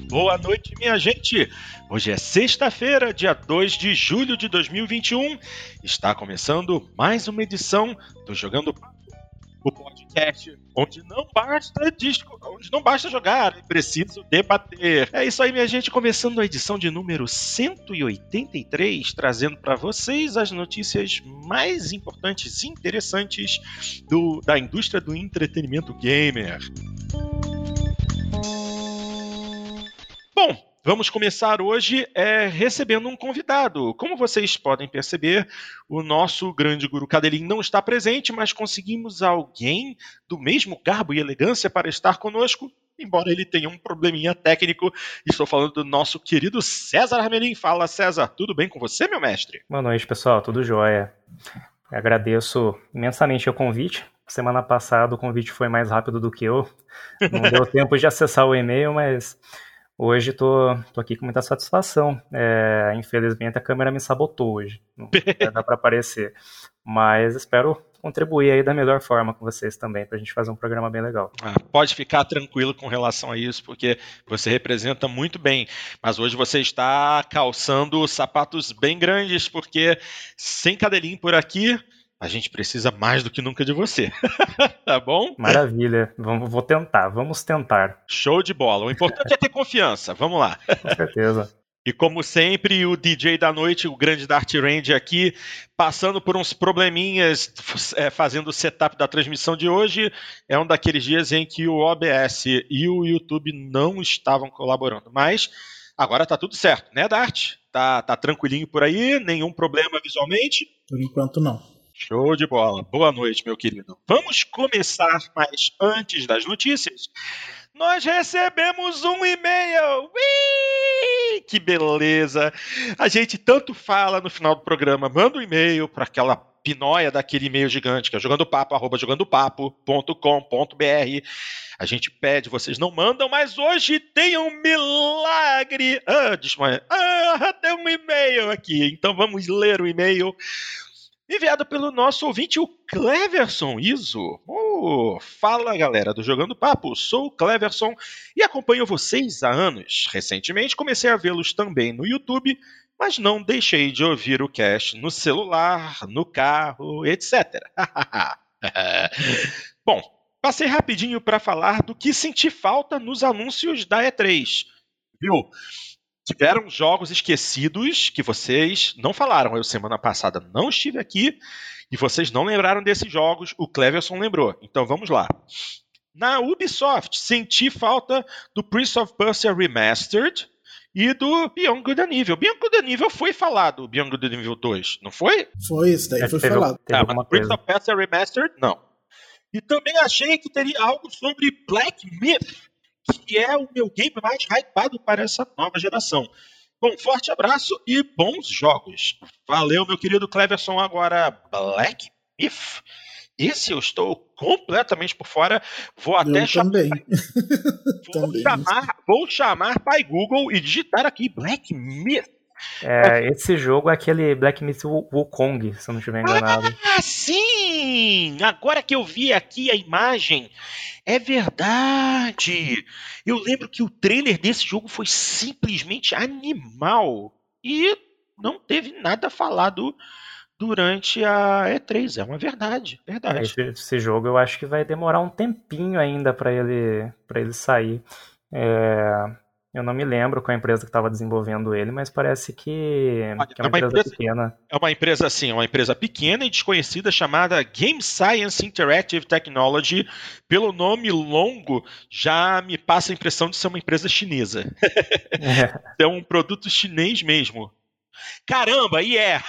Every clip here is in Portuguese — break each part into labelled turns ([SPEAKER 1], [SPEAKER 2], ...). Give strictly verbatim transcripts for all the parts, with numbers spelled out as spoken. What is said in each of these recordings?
[SPEAKER 1] Boa noite, minha gente! Hoje é sexta-feira, dia dois de julho de dois mil e vinte e um. Está começando mais uma edição do Jogando Papo, o podcast onde não basta disco, onde não basta jogar, é preciso debater. É isso aí, minha gente, começando a edição de número cento e oitenta e três, trazendo para vocês as notícias mais importantes e interessantes do, da indústria do entretenimento gamer. Bom, vamos começar hoje é, recebendo um convidado. Como vocês podem perceber, o nosso grande guru Cadelin não está presente, mas conseguimos alguém do mesmo garbo e elegância para estar conosco, embora ele tenha um probleminha técnico. Estou falando do nosso querido César Armelin. Fala, César, tudo bem com você, meu mestre?
[SPEAKER 2] Boa noite, pessoal, tudo jóia. Agradeço imensamente o convite. Semana passada o convite foi mais rápido do que eu. Não deu tempo de acessar o e-mail, mas... Hoje tô, tô aqui com muita satisfação. É, infelizmente a câmera me sabotou hoje. Não vai dar para aparecer. Mas espero contribuir aí da melhor forma com vocês também, pra gente fazer um programa bem legal.
[SPEAKER 1] Ah, pode ficar tranquilo com relação a isso, porque você representa muito bem. Mas hoje você está calçando sapatos bem grandes, porque sem Cadelin por aqui, a gente precisa mais do que nunca de você. Tá bom?
[SPEAKER 2] Maravilha. Vamos, vou tentar. Vamos tentar.
[SPEAKER 1] Show de bola. O importante é ter confiança. Vamos lá.
[SPEAKER 2] Com certeza.
[SPEAKER 1] E como sempre, o D J da noite, o grande Dart Range aqui, passando por uns probleminhas, é, fazendo o setup da transmissão de hoje. É um daqueles dias em que o O B S e o YouTube não estavam colaborando. Mas agora tá tudo certo, né, Dart? Tá, tá tranquilinho por aí? Nenhum problema visualmente?
[SPEAKER 3] Por enquanto, não.
[SPEAKER 1] Show de bola. Boa noite, meu querido. Vamos começar, mas antes das notícias, nós recebemos um e-mail. Ui, que beleza. A gente tanto fala no final do programa, manda um e-mail para aquela pinóia daquele e-mail gigante, que é jogandopapo, arroba jogandopapo ponto com ponto b r. A gente pede, vocês não mandam, mas hoje tem um milagre. Ah, desmaia. Ah, tem um e-mail aqui. Então vamos ler o e-mail enviado pelo nosso ouvinte, o Cleverson Iso. Oh, fala, galera do Jogando Papo. Sou o Cleverson e acompanho vocês há anos. Recentemente comecei a vê-los também no YouTube, mas não deixei de ouvir o cast no celular, no carro, etcétera. Bom, passei rapidinho para falar do que senti falta nos anúncios da E três. Viu? Tiveram jogos esquecidos que vocês não falaram. Eu, semana passada, não estive aqui e vocês não lembraram desses jogos. O Cleverson lembrou. Então, vamos lá. Na Ubisoft, senti falta do Prince of Persia Remastered e do Beyond Good and Evil. Beyond Good and Evil foi falado, Beyond Good and Evil dois, não foi?
[SPEAKER 3] Foi, isso daí foi
[SPEAKER 2] teve,
[SPEAKER 3] falado.
[SPEAKER 2] Teve
[SPEAKER 1] ah, mas Prince of Persia Remastered, não. E também achei que teria algo sobre Black Myth, que é o meu game mais hypado para essa nova geração. Bom, forte abraço e bons jogos. Valeu, meu querido Cleverson. Agora, Black Myth. Esse eu estou completamente por fora. Vou até
[SPEAKER 3] eu
[SPEAKER 1] chamar.
[SPEAKER 3] Também.
[SPEAKER 1] Vou,
[SPEAKER 3] também.
[SPEAKER 1] chamar vou chamar para Google e digitar aqui Black Myth.
[SPEAKER 2] É, esse jogo é aquele Black Myth Wukong, se eu não estiver enganado.
[SPEAKER 1] Ah, sim! Agora que eu vi aqui a imagem, é verdade! Eu lembro que o trailer desse jogo foi simplesmente animal e não teve nada falado durante a E três, é uma verdade, verdade.
[SPEAKER 2] Esse, esse jogo eu acho que vai demorar um tempinho ainda para ele, para ele sair. É... Eu não me lembro qual a empresa que estava desenvolvendo ele, mas parece que, que é uma, é uma empresa, empresa pequena.
[SPEAKER 1] É uma empresa, assim, uma empresa pequena e desconhecida chamada Game Science Interactive Technology. Pelo nome longo, já me passa a impressão de ser uma empresa chinesa. É, é um produto chinês mesmo. Caramba, e é!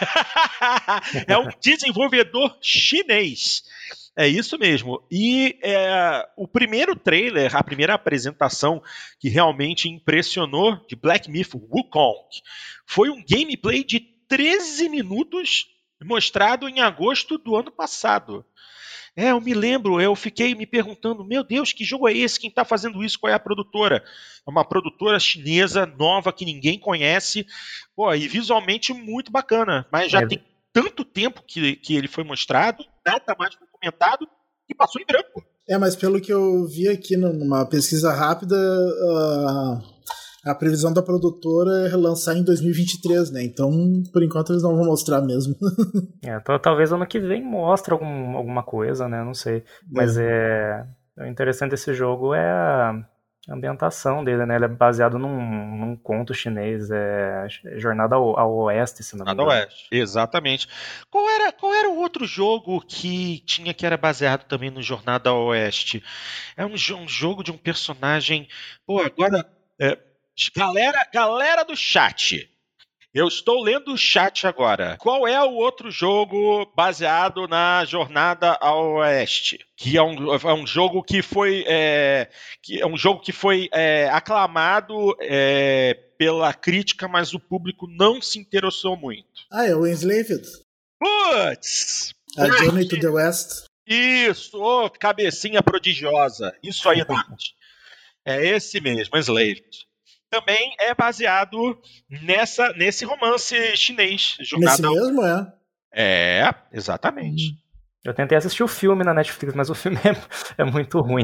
[SPEAKER 1] É um desenvolvedor chinês. É isso mesmo. E é, o primeiro trailer, a primeira apresentação que realmente impressionou de Black Myth Wukong foi um gameplay de treze minutos mostrado em agosto do ano passado. É, eu me lembro, eu fiquei me perguntando, meu Deus, que jogo é esse? Quem está fazendo isso? Qual é a produtora? É uma produtora chinesa nova que ninguém conhece. Pô, e visualmente muito bacana, mas já é. tem tanto tempo que, que ele foi mostrado, nada mais foi comentado, e passou em branco.
[SPEAKER 3] É, mas pelo que eu vi aqui numa pesquisa rápida, uh, A previsão da produtora é lançar em dois mil e vinte e três, né? Então, por enquanto, eles não vão mostrar mesmo.
[SPEAKER 2] É, talvez ano que vem mostre algum, alguma coisa, né? Não sei. Mas é. é o interessante desse jogo é a ambientação dele, né? Ele é baseado num, num conto chinês, é Jornada ao, ao Oeste, se não me engano.
[SPEAKER 1] Jornada ao Oeste, exatamente. Qual era, qual era o outro jogo que tinha que era baseado também no Jornada ao Oeste? É um, um jogo de um personagem... Pô, agora... É, galera, galera do chat... Eu estou lendo o chat agora. Qual é o outro jogo baseado na Jornada ao Oeste? Que é um, é um jogo que foi é, que é um jogo que foi é, aclamado é, pela crítica, mas o público não se interessou muito.
[SPEAKER 3] Ah, é o Enslaved.
[SPEAKER 1] Putz!
[SPEAKER 3] A Journey to the West.
[SPEAKER 1] Isso, oh, cabecinha prodigiosa. Isso aí, Dart. É esse mesmo, Enslaved. Também é baseado nessa, nesse romance chinês.
[SPEAKER 3] Nesse ao... mesmo, é?
[SPEAKER 1] É, exatamente.
[SPEAKER 2] Eu tentei assistir o filme na Netflix, mas o filme é, é muito ruim.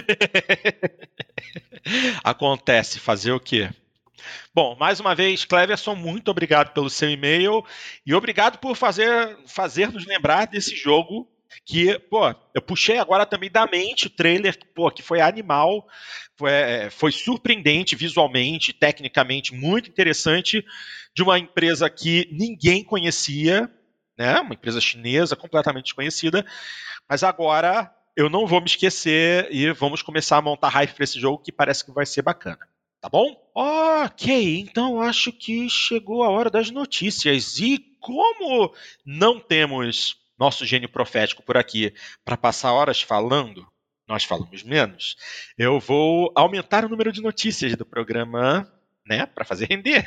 [SPEAKER 1] Acontece, fazer o quê? Bom, mais uma vez, Cleverson, muito obrigado pelo seu e-mail e obrigado por fazer, fazer nos lembrar desse jogo que, pô, eu puxei agora também da mente o trailer, pô, que foi animal, foi, foi surpreendente visualmente, tecnicamente, muito interessante, de uma empresa que ninguém conhecia, né, uma empresa chinesa completamente desconhecida, mas agora eu não vou me esquecer e vamos começar a montar hype para esse jogo que parece que vai ser bacana. Tá bom? Ok, então acho que chegou a hora das notícias. E como não temos nosso gênio profético por aqui para passar horas falando, nós falamos menos, eu vou aumentar o número de notícias do programa, né, para fazer render.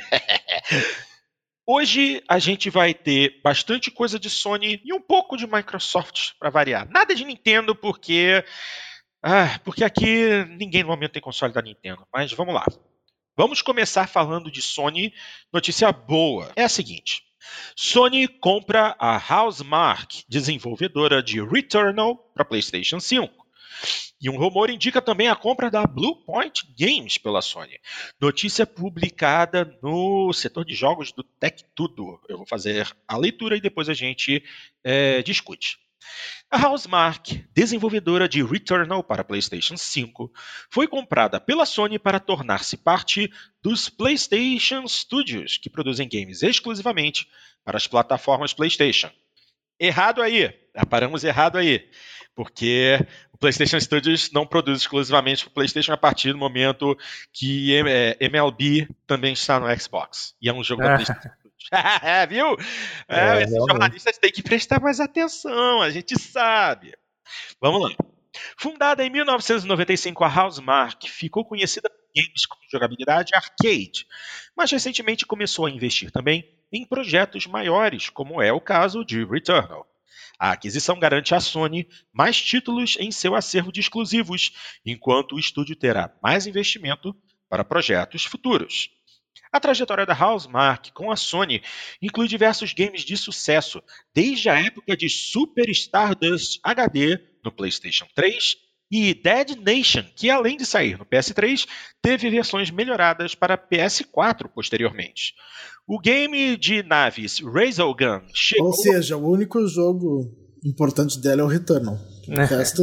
[SPEAKER 1] Hoje a gente vai ter bastante coisa de Sony e um pouco de Microsoft para variar. Nada de Nintendo porque ah, porque aqui ninguém no momento tem console da Nintendo, mas vamos lá. Vamos começar falando de Sony. Notícia boa é a seguinte: Sony compra a Housemarque, desenvolvedora de Returnal para PlayStation cinco. E um rumor indica também a compra da Bluepoint Games pela Sony. Notícia publicada no setor de jogos do Tech Tudo. Eu vou fazer a leitura e depois a gente é, discute. A Housemarque, desenvolvedora de Returnal para PlayStation cinco, foi comprada pela Sony para tornar-se parte dos PlayStation Studios, que produzem games exclusivamente para as plataformas PlayStation. Errado aí, paramos errado aí, porque o PlayStation Studios não produz exclusivamente para o PlayStation a partir do momento que M L B também está no Xbox, e é um jogo da PlayStation. É, viu? É, é, esses jornalistas têm que prestar mais atenção, a gente sabe. Vamos lá. Fundada em mil novecentos e noventa e cinco, a Housemarque ficou conhecida por games com jogabilidade arcade, mas recentemente começou a investir também em projetos maiores, como é o caso de Returnal. A aquisição garante à Sony mais títulos em seu acervo de exclusivos, enquanto o estúdio terá mais investimento para projetos futuros. A trajetória da Housemarque com a Sony inclui diversos games de sucesso, desde a época de Super Stardust H D no PlayStation três e Dead Nation, que além de sair no P S três, teve versões melhoradas para P S quatro posteriormente. O game de naves Railgun chegou...
[SPEAKER 3] Ou seja, o único jogo importante dela é o Returnal. O resto...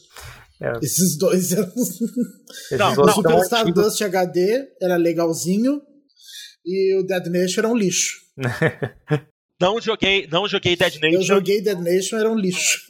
[SPEAKER 3] É. Esses dois eram...
[SPEAKER 2] Não,
[SPEAKER 3] o Super Stardust H D era legalzinho e o Dead Nation era um lixo.
[SPEAKER 1] Não joguei, não joguei Dead Nation.
[SPEAKER 3] Eu joguei Dead Nation, era um lixo.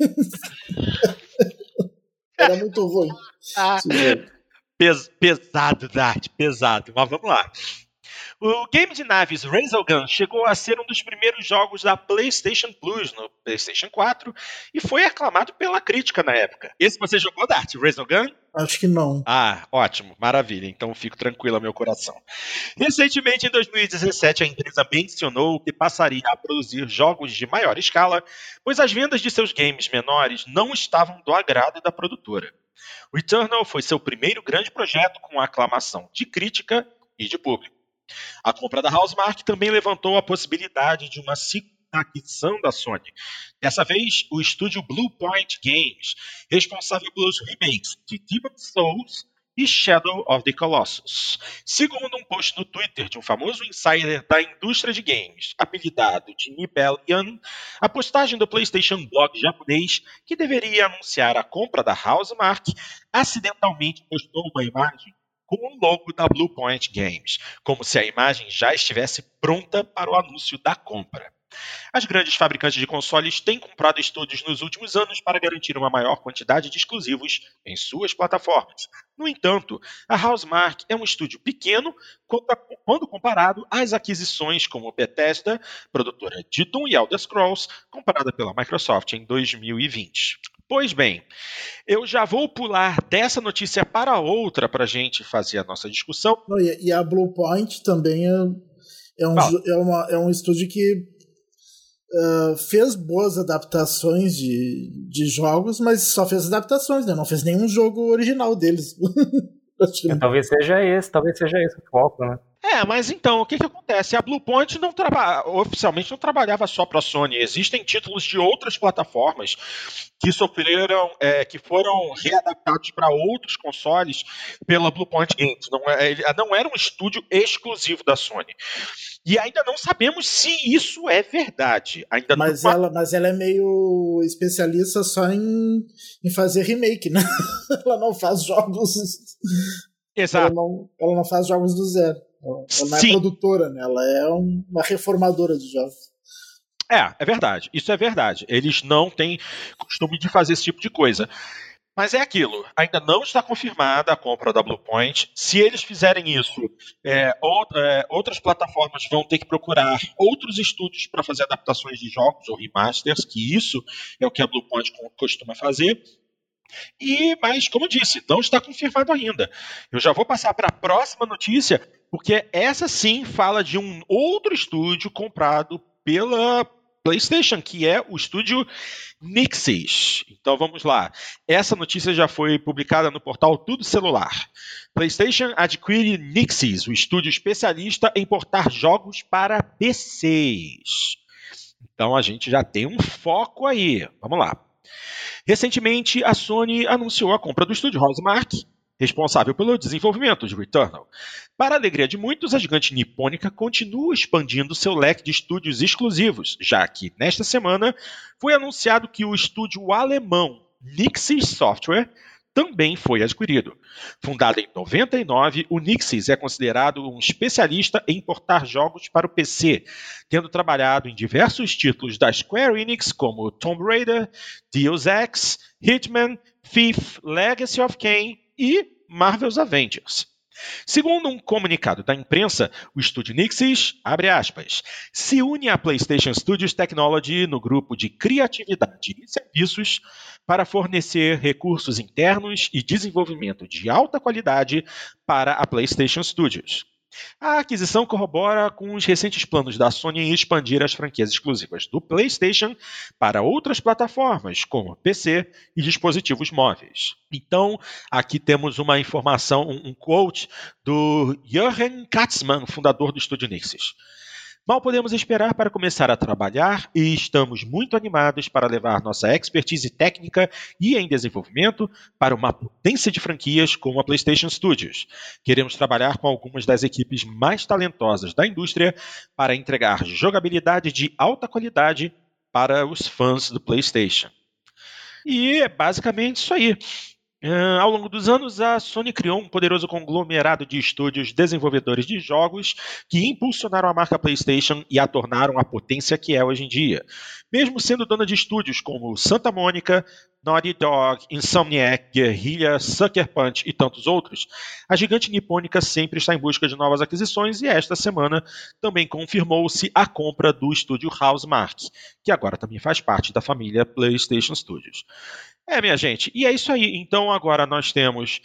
[SPEAKER 3] Era muito ruim.
[SPEAKER 1] Ah, pes, pesado, Dart, pesado. Mas vamos lá. O game de naves Railgun chegou a ser um dos primeiros jogos da PlayStation Plus no PlayStation quatro e foi aclamado pela crítica na época. Esse você jogou, Dart? Railgun?
[SPEAKER 3] Acho que não.
[SPEAKER 1] Ah, ótimo, maravilha. Então fico tranquilo ao meu coração. Recentemente, em dois mil e dezessete, a empresa mencionou que passaria a produzir jogos de maior escala, pois as vendas de seus games menores não estavam do agrado da produtora. Returnal foi seu primeiro grande projeto com aclamação de crítica e de público. A compra da Housemarque também levantou a possibilidade de uma aquisição da Sony. Dessa vez, o estúdio Bluepoint Games, responsável pelos remakes de Demon's Souls e Shadow of the Colossus. Segundo um post no Twitter de um famoso insider da indústria de games, apelidado de Nibelian, a postagem do PlayStation Blog japonês, que deveria anunciar a compra da Housemarque, acidentalmente postou uma imagem com o logo da Bluepoint Games, como se a imagem já estivesse pronta para o anúncio da compra. As grandes fabricantes de consoles têm comprado estúdios nos últimos anos para garantir uma maior quantidade de exclusivos em suas plataformas. No entanto, a Housemarque é um estúdio pequeno quando comparado às aquisições como Bethesda, produtora de Doom e Elder Scrolls, comprada pela Microsoft em dois mil e vinte. Pois bem, eu já vou pular dessa notícia para outra para a gente fazer a nossa discussão.
[SPEAKER 3] E a Bluepoint também é, é, um, é, uma, é um estúdio que Uh, fez boas adaptações de, de jogos, mas só fez adaptações, né? Não fez nenhum jogo original deles.
[SPEAKER 2] é, talvez seja esse, talvez seja esse o foco, né?
[SPEAKER 1] É, mas então, o que que acontece? A Bluepoint não traba- oficialmente não trabalhava só para a Sony. Existem títulos de outras plataformas que sofreram, é, que foram readaptados para outros consoles pela Bluepoint Games. Não, é, não era um estúdio exclusivo da Sony. E ainda não sabemos se isso é verdade. Ainda
[SPEAKER 3] mas,
[SPEAKER 1] não...
[SPEAKER 3] ela, mas ela é meio especialista só em, em fazer remake, né? Ela não faz jogos...
[SPEAKER 1] Exato.
[SPEAKER 3] Ela não, ela não faz jogos do zero. Ela, ela não é produtora, né? Ela é um, uma reformadora de jogos.
[SPEAKER 1] É, é verdade. Isso é verdade. Eles não têm costume de fazer esse tipo de coisa. Mas é aquilo, ainda não está confirmada a compra da Bluepoint. Se eles fizerem isso, é, ou, é, outras plataformas vão ter que procurar outros estúdios para fazer adaptações de jogos ou remasters, que isso é o que a Bluepoint costuma fazer. E, mas, como eu disse, não está confirmado ainda. Eu já vou passar para a próxima notícia, porque essa sim fala de um outro estúdio comprado pela PlayStation, que é o estúdio Nixxes. Então vamos lá. Essa notícia já foi publicada no portal Tudo Celular. PlayStation adquire Nixxes, o estúdio especialista em portar jogos para P Cs. Então a gente já tem um foco aí. Vamos lá. Recentemente, a Sony anunciou a compra do estúdio Housemarque, responsável pelo desenvolvimento de Returnal. Para a alegria de muitos, a gigante nipônica continua expandindo seu leque de estúdios exclusivos, já que, nesta semana, foi anunciado que o estúdio alemão Nixxes Software também foi adquirido. Fundado em noventa e nove, o Nixxes é considerado um especialista em portar jogos para o P C, tendo trabalhado em diversos títulos da Square Enix, como Tomb Raider, Deus Ex, Hitman, Thief, Legacy of Kain e Marvel's Avengers. Segundo um comunicado da imprensa, o estúdio Nixxes, abre aspas, se une à PlayStation Studios Technology no grupo de criatividade e serviços para fornecer recursos internos e desenvolvimento de alta qualidade para a PlayStation Studios. A aquisição corrobora com os recentes planos da Sony em expandir as franquias exclusivas do PlayStation para outras plataformas, como P C e dispositivos móveis. Então, aqui temos uma informação, um quote do Jürgen Katzmann, fundador do estúdio Nixxes. Mal podemos esperar para começar a trabalhar e estamos muito animados para levar nossa expertise técnica e em desenvolvimento para uma potência de franquias como a PlayStation Studios. Queremos trabalhar com algumas das equipes mais talentosas da indústria para entregar jogabilidade de alta qualidade para os fãs do PlayStation. E é basicamente isso aí. Uh, ao longo dos anos, a Sony criou um poderoso conglomerado de estúdios desenvolvedores de jogos que impulsionaram a marca PlayStation e a tornaram a potência que é hoje em dia. Mesmo sendo dona de estúdios como Santa Mônica, Naughty Dog, Insomniac, Guerrilla, Sucker Punch e tantos outros, a gigante nipônica sempre está em busca de novas aquisições e esta semana também confirmou-se a compra do estúdio Housemarque, que agora também faz parte da família PlayStation Studios. É, minha gente, e é isso aí. Então agora nós temos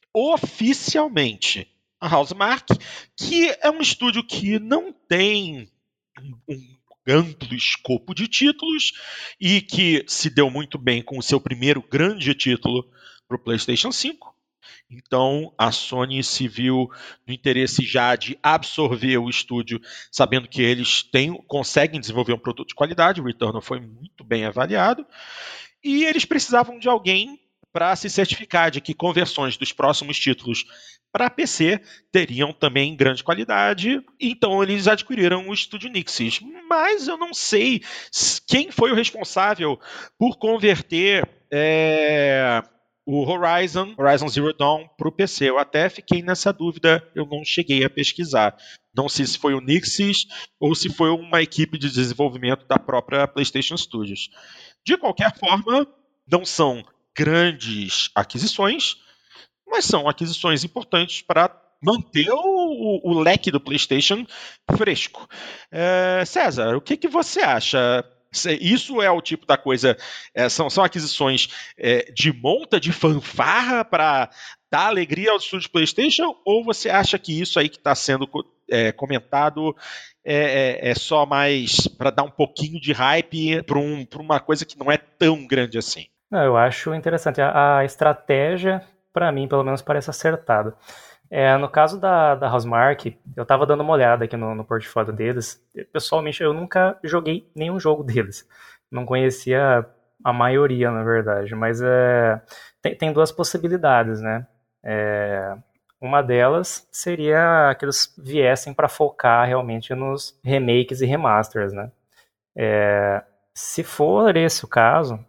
[SPEAKER 1] oficialmente a Housemarque, que é um estúdio que não tem um amplo escopo de títulos e que se deu muito bem com o seu primeiro grande título para o PlayStation cinco. Então a Sony se viu no interesse já de absorver o estúdio, sabendo que eles têm, conseguem desenvolver um produto de qualidade. O Returnal foi muito bem avaliado. E eles precisavam de alguém para se certificar de que conversões dos próximos títulos para P C teriam também grande qualidade, então eles adquiriram o estúdio Nixxes. Mas eu não sei quem foi o responsável por converter é, o Horizon, Horizon Zero Dawn para o P C. Eu até fiquei nessa dúvida, eu não cheguei a pesquisar. Não sei se foi o Nixxes ou se foi uma equipe de desenvolvimento da própria PlayStation Studios. De qualquer forma, não são grandes aquisições, mas são aquisições importantes para manter o, o leque do PlayStation fresco. É, César, o que, que você acha? Isso é o tipo da coisa, é, são, são aquisições é, de monta, de fanfarra para dar alegria ao estúdio PlayStation, ou você acha que isso aí que está sendo é, comentado é, é, é só mais para dar um pouquinho de hype para um, uma coisa que não é tão grande assim?
[SPEAKER 2] Não, eu acho interessante. A, a estratégia, para mim, pelo menos, parece acertada. É, no caso da, da Housemarque, eu estava dando uma olhada aqui no, no portfólio deles. Pessoalmente, eu nunca joguei nenhum jogo deles. Não conhecia a maioria, na verdade. Mas é, tem, tem duas possibilidades, né? É, uma delas seria que eles viessem para focar realmente nos remakes e remasters, né? É, se for esse o caso...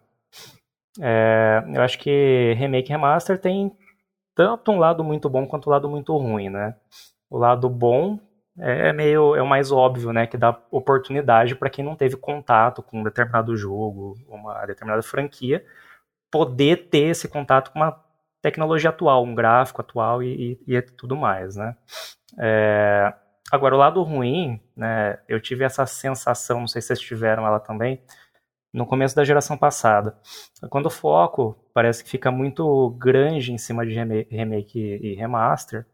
[SPEAKER 2] É, eu acho que remake e remaster tem tanto um lado muito bom quanto um lado muito ruim, né? O lado bom é meio é o mais óbvio, né? Que dá oportunidade para quem não teve contato com um determinado jogo, uma determinada franquia, poder ter esse contato com uma tecnologia atual, um gráfico atual e, e, e tudo mais, né? É, agora, o lado ruim, né? Eu tive essa sensação, não sei se vocês tiveram ela também, no começo da geração passada. Quando o foco parece que fica muito grande em cima de remake e remaster,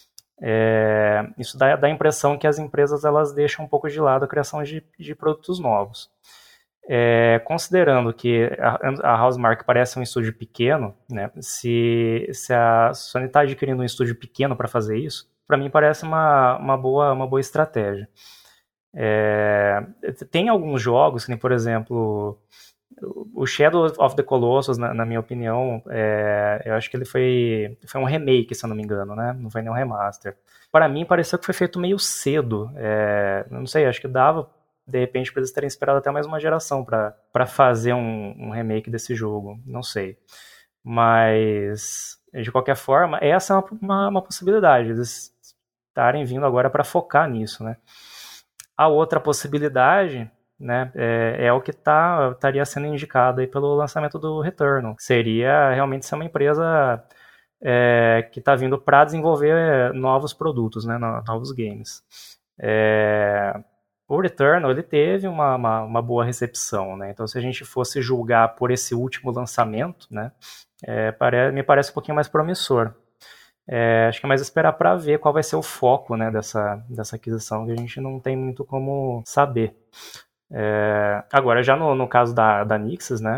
[SPEAKER 2] é, isso dá, dá a impressão que as empresas elas deixam um pouco de lado a criação de, de produtos novos. É, considerando que a, a Housemarque parece um estúdio pequeno, né, se, se a Sony está adquirindo um estúdio pequeno para fazer isso, para mim parece uma, uma, boa, uma boa estratégia. É, tem alguns jogos, que, por exemplo, o Shadow of the Colossus, na, na minha opinião, é, eu acho que ele foi, foi um remake, se eu não me engano, né? Não foi nem um remaster. Para mim, pareceu que foi feito meio cedo. É, não sei, acho que dava, de repente, para eles terem esperado até mais uma geração para fazer um, um remake desse jogo. Não sei. Mas, de qualquer forma, essa é uma, uma, uma possibilidade, eles estarem vindo agora para focar nisso, né? A outra possibilidade, né, é, é o que tá, estaria sendo indicado aí pelo lançamento do Returnal. Seria realmente ser uma empresa é, que está vindo para desenvolver novos produtos, né, novos games. É, o Returnal ele teve uma, uma, uma boa recepção, né? Então, se a gente fosse julgar por esse último lançamento, né, é, pare, me parece um pouquinho mais promissor. É, acho que é mais esperar para ver qual vai ser o foco, né, dessa, dessa aquisição, que a gente não tem muito como saber. É, agora, já no, no caso da, da Nixxes, né,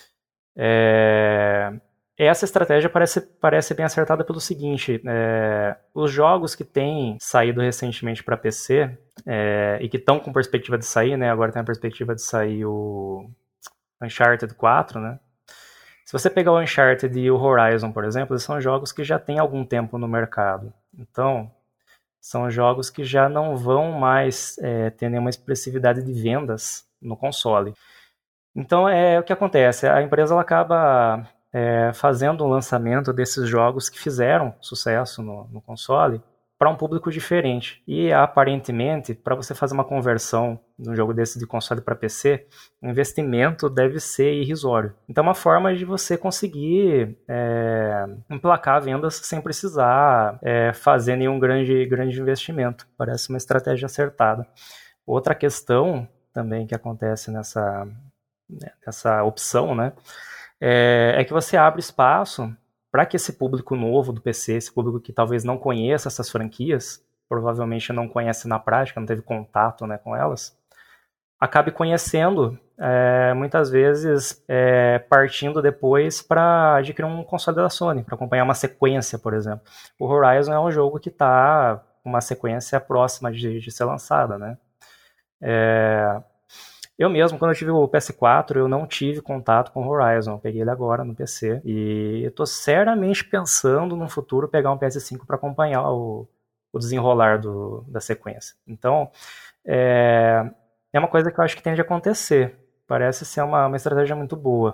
[SPEAKER 2] é, essa estratégia parece, parece bem acertada pelo seguinte, é, os jogos que têm saído recentemente para P C é, e que estão com perspectiva de sair, né, agora tem a perspectiva de sair o Uncharted quatro, né. Se você pegar o Uncharted e o Horizon, por exemplo, eles são jogos que já têm algum tempo no mercado. Então, são jogos que já não vão mais é, ter nenhuma expressividade de vendas no console. Então, é o que acontece. A empresa ela acaba é, fazendo o lançamento desses jogos que fizeram sucesso no, no console para um público diferente. E, aparentemente, para você fazer uma conversão de um jogo desse de console para P C, o investimento deve ser irrisório. Então, é uma forma de você conseguir é, emplacar vendas sem precisar é, fazer nenhum grande, grande investimento. Parece uma estratégia acertada. Outra questão também que acontece nessa, nessa opção, né, é, é que você abre espaço para que esse público novo do P C, esse público que talvez não conheça essas franquias, provavelmente não conhece na prática, não teve contato, né, com elas, acabe conhecendo, é, muitas vezes é, partindo depois para adquirir um console da Sony, para acompanhar uma sequência, por exemplo. O Horizon é um jogo que está com uma sequência próxima de, de ser lançada, né? É, Eu mesmo, quando eu tive o P S quatro, eu não tive contato com o Horizon. Eu peguei ele agora no P C. E eu tô seriamente pensando no futuro pegar um P S cinco para acompanhar o, o desenrolar do, da sequência. Então, é, é uma coisa que eu acho que tende a acontecer. Parece ser uma, uma estratégia muito boa.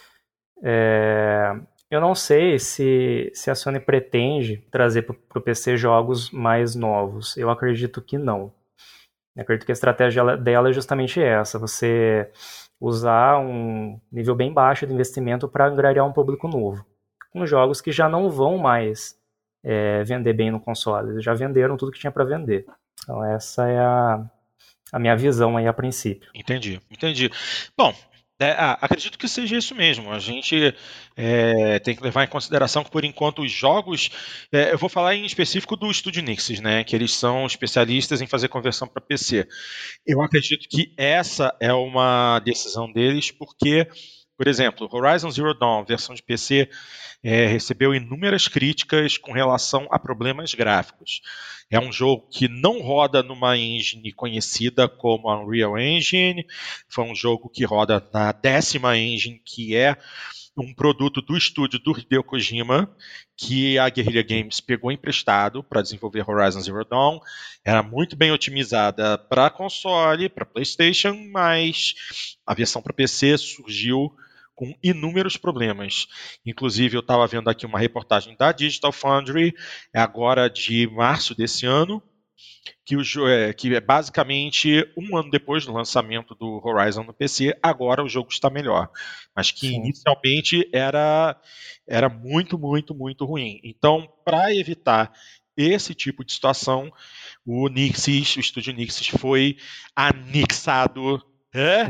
[SPEAKER 2] É, eu não sei se, se a Sony pretende trazer para o P C jogos mais novos. Eu acredito que não. Eu acredito que a estratégia dela é justamente essa, você usar um nível bem baixo de investimento para angariar um público novo, com jogos que já não vão mais é, vender bem no console, eles já venderam tudo que tinha para vender. Então essa é a, a minha visão aí a princípio.
[SPEAKER 1] Entendi, entendi. Bom, É, ah, acredito que seja isso mesmo. A gente é, tem que levar em consideração que, por enquanto, os jogos... É, eu vou falar em específico do Estúdio Nixxes, né, que eles são especialistas em fazer conversão para P C. Eu acredito que essa é uma decisão deles, porque, por exemplo, Horizon Zero Dawn, versão de P C, é, recebeu inúmeras críticas com relação a problemas gráficos. É um jogo que não roda numa engine conhecida como a Unreal Engine, foi um jogo que roda na décima engine, que é um produto do estúdio do Hideo Kojima, que a Guerrilla Games pegou emprestado para desenvolver Horizon Zero Dawn. Era muito bem otimizada para console, para PlayStation, mas a versão para P C surgiu com inúmeros problemas. Inclusive, eu estava vendo aqui uma reportagem da Digital Foundry, agora de março desse ano, que, o, é, que é basicamente um ano depois do lançamento do Horizon no P C, agora o jogo está melhor. Mas que Sim. inicialmente era, era muito, muito, muito ruim. Então, para evitar esse tipo de situação, o Nixxes, o estúdio Nixxes foi anexado. É?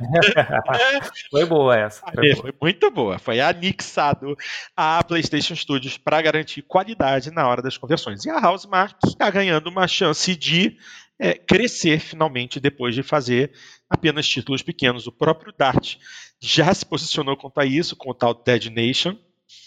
[SPEAKER 2] Foi boa essa.
[SPEAKER 1] Foi, boa. foi muito boa. Foi anexado a PlayStation Studios para garantir qualidade na hora das conversões. E a Housemarque está ganhando uma chance de é, crescer finalmente depois de fazer apenas títulos pequenos. O próprio Dart já se posicionou quanto a isso com o tal Dead Nation.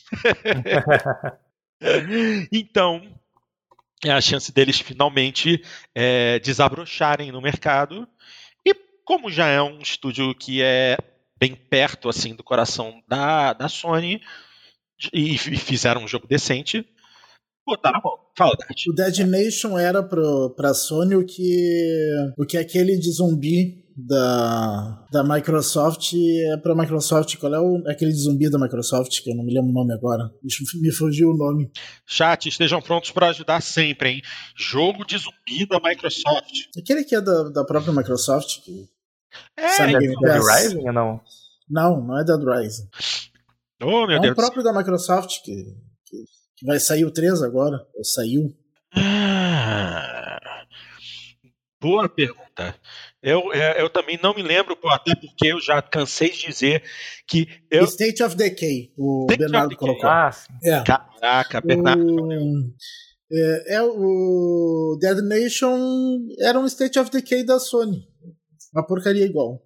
[SPEAKER 1] Então, é a chance deles finalmente é, desabrocharem no mercado. Como já é um estúdio que é bem perto assim do coração da, da Sony e, e fizeram um jogo decente, botaram a mão. Fala, Dart.
[SPEAKER 3] O Dead Nation era pro, pra Sony o que, o que aquele de zumbi da, da Microsoft é pra Microsoft. Qual é o, aquele de zumbi da Microsoft, que eu não me lembro o nome agora? Me fugiu o nome.
[SPEAKER 1] Chat, estejam prontos para ajudar sempre, hein? Jogo de zumbi da Microsoft.
[SPEAKER 3] Aquele que é da, da própria Microsoft, que
[SPEAKER 2] É, é Dead Rising ou não?
[SPEAKER 3] Não, não é Dead Rising.
[SPEAKER 1] Oh, meu
[SPEAKER 3] é
[SPEAKER 1] Deus.
[SPEAKER 3] o próprio da Microsoft que, que, que vai sair o três agora. Ou saiu.
[SPEAKER 1] Ah, boa pergunta. Eu, eu também não me lembro, até porque eu já cansei de dizer que eu...
[SPEAKER 3] State of Decay, o State Bernardo colocou.
[SPEAKER 2] Ah, sim.
[SPEAKER 3] É.
[SPEAKER 1] Caraca, Bernardo.
[SPEAKER 3] O... É, é, o Dead Nation era um State of Decay da Sony. Uma porcaria igual.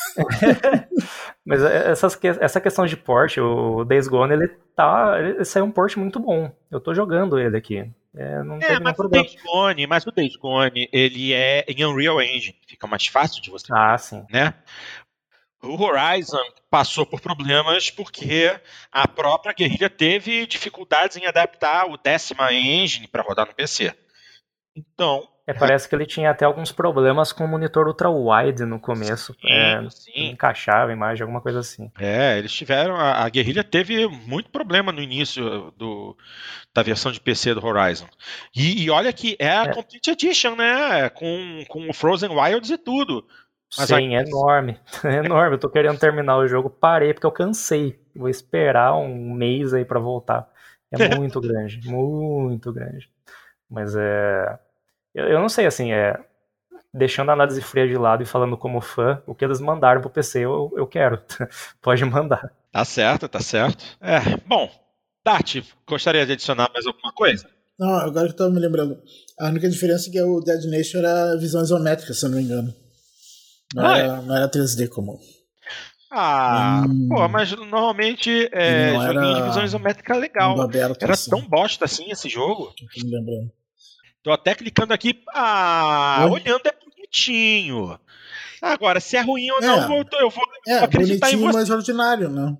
[SPEAKER 2] Mas essas, essa questão de port, o Days Gone, ele tá. Ele saiu um port muito bom. Eu tô jogando ele aqui. É, não
[SPEAKER 1] é mas, o Days Gone, mas o Days Gone, ele é em Unreal Engine. Fica mais fácil de você.
[SPEAKER 2] Ah, sim.
[SPEAKER 1] Né? O Horizon passou por problemas porque a própria Guerrilla teve dificuldades em adaptar o décima engine para rodar no P C. Então.
[SPEAKER 2] É, parece que ele tinha até alguns problemas com o monitor ultra-wide no começo. Sim, é, sim. Encaixava a imagem, alguma coisa assim.
[SPEAKER 1] É, eles tiveram... A, a Guerrilla teve muito problema no início do, da versão de P C do Horizon. E, e olha que é a é. Complete Edition, né? Com, com o Frozen Wilds e tudo.
[SPEAKER 2] Mas sim, a... é enorme. É enorme. Eu tô querendo terminar o jogo, parei porque eu cansei. Vou esperar um mês aí pra voltar. É muito grande, muito grande. Mas é... Eu, eu não sei, assim, é... deixando a análise fria de lado e falando como fã, o que eles mandaram pro P C eu, eu quero. Pode mandar.
[SPEAKER 1] Tá certo, tá certo. É, bom, Dart, gostaria de adicionar mais alguma coisa?
[SPEAKER 3] Não, agora que eu tô me lembrando. A única diferença é que o Dead Nation era visão isométrica, se eu não me engano. Não, ah, era, é. não era três D comum.
[SPEAKER 1] Ah, hum, pô, mas normalmente é, joguinho de visão isométrica legal.
[SPEAKER 3] Aberto,
[SPEAKER 1] era
[SPEAKER 3] assim.
[SPEAKER 1] tão bosta assim esse jogo.
[SPEAKER 3] Tô me lembrando.
[SPEAKER 1] Tô até clicando aqui. Ah, Oi? olhando é bonito bonitinho. Agora, se é ruim ou não,
[SPEAKER 3] É.
[SPEAKER 1] eu vou, eu vou
[SPEAKER 3] É,
[SPEAKER 1] acreditar em
[SPEAKER 3] bonitinho,
[SPEAKER 1] você.
[SPEAKER 3] mas ordinário, né?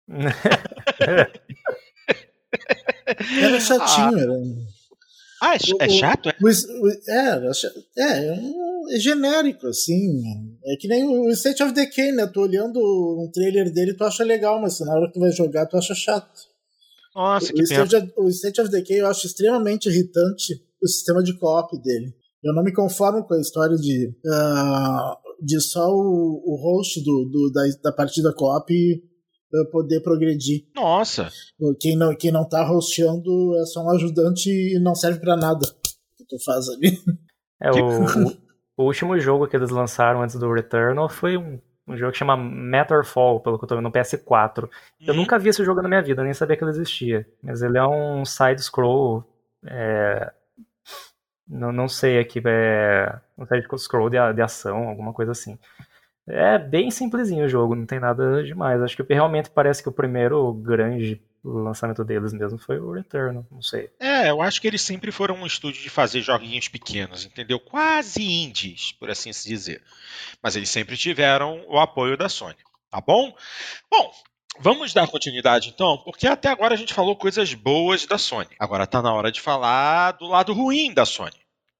[SPEAKER 3] Era chatinho, era.
[SPEAKER 1] Ah, é, é chato? É?
[SPEAKER 3] O, o, é, era cha- é, é genérico, assim. É que nem o State of Decay, né? Tu olhando um trailer dele, tu acha legal, mas na hora que tu vai jogar, tu acha chato.
[SPEAKER 1] Nossa,
[SPEAKER 3] O
[SPEAKER 1] que pena.
[SPEAKER 3] State, of, o State of Decay eu acho extremamente irritante o sistema de co-op dele. Eu não me conformo com a história de, uh, de só o, o host do, do, da, da partida co-op uh, poder progredir.
[SPEAKER 1] Nossa.
[SPEAKER 3] Quem não, quem não tá hosteando é só um ajudante e não serve pra nada que tu faz ali.
[SPEAKER 2] É, o, o, o último jogo que eles lançaram antes do Returnal foi um, um jogo que chama Matterfall, pelo que eu tô vendo, no P S quatro. Eu
[SPEAKER 1] Uhum.
[SPEAKER 2] nunca vi esse jogo na minha vida, nem sabia que ele existia. Mas ele é um side-scroll... É, não, não sei aqui, é um side-scroll de, de ação, alguma coisa assim. É bem simplesinho o jogo, não tem nada demais. Acho que realmente parece que o primeiro grande lançamento deles mesmo foi o Returnal, não sei.
[SPEAKER 1] É, eu acho que eles sempre foram um estúdio de fazer joguinhos pequenos, entendeu? Quase indies, por assim se dizer. Mas eles sempre tiveram o apoio da Sony, tá bom? Bom, vamos dar continuidade então, porque até agora a gente falou coisas boas da Sony. Agora tá na hora de falar do lado ruim da Sony.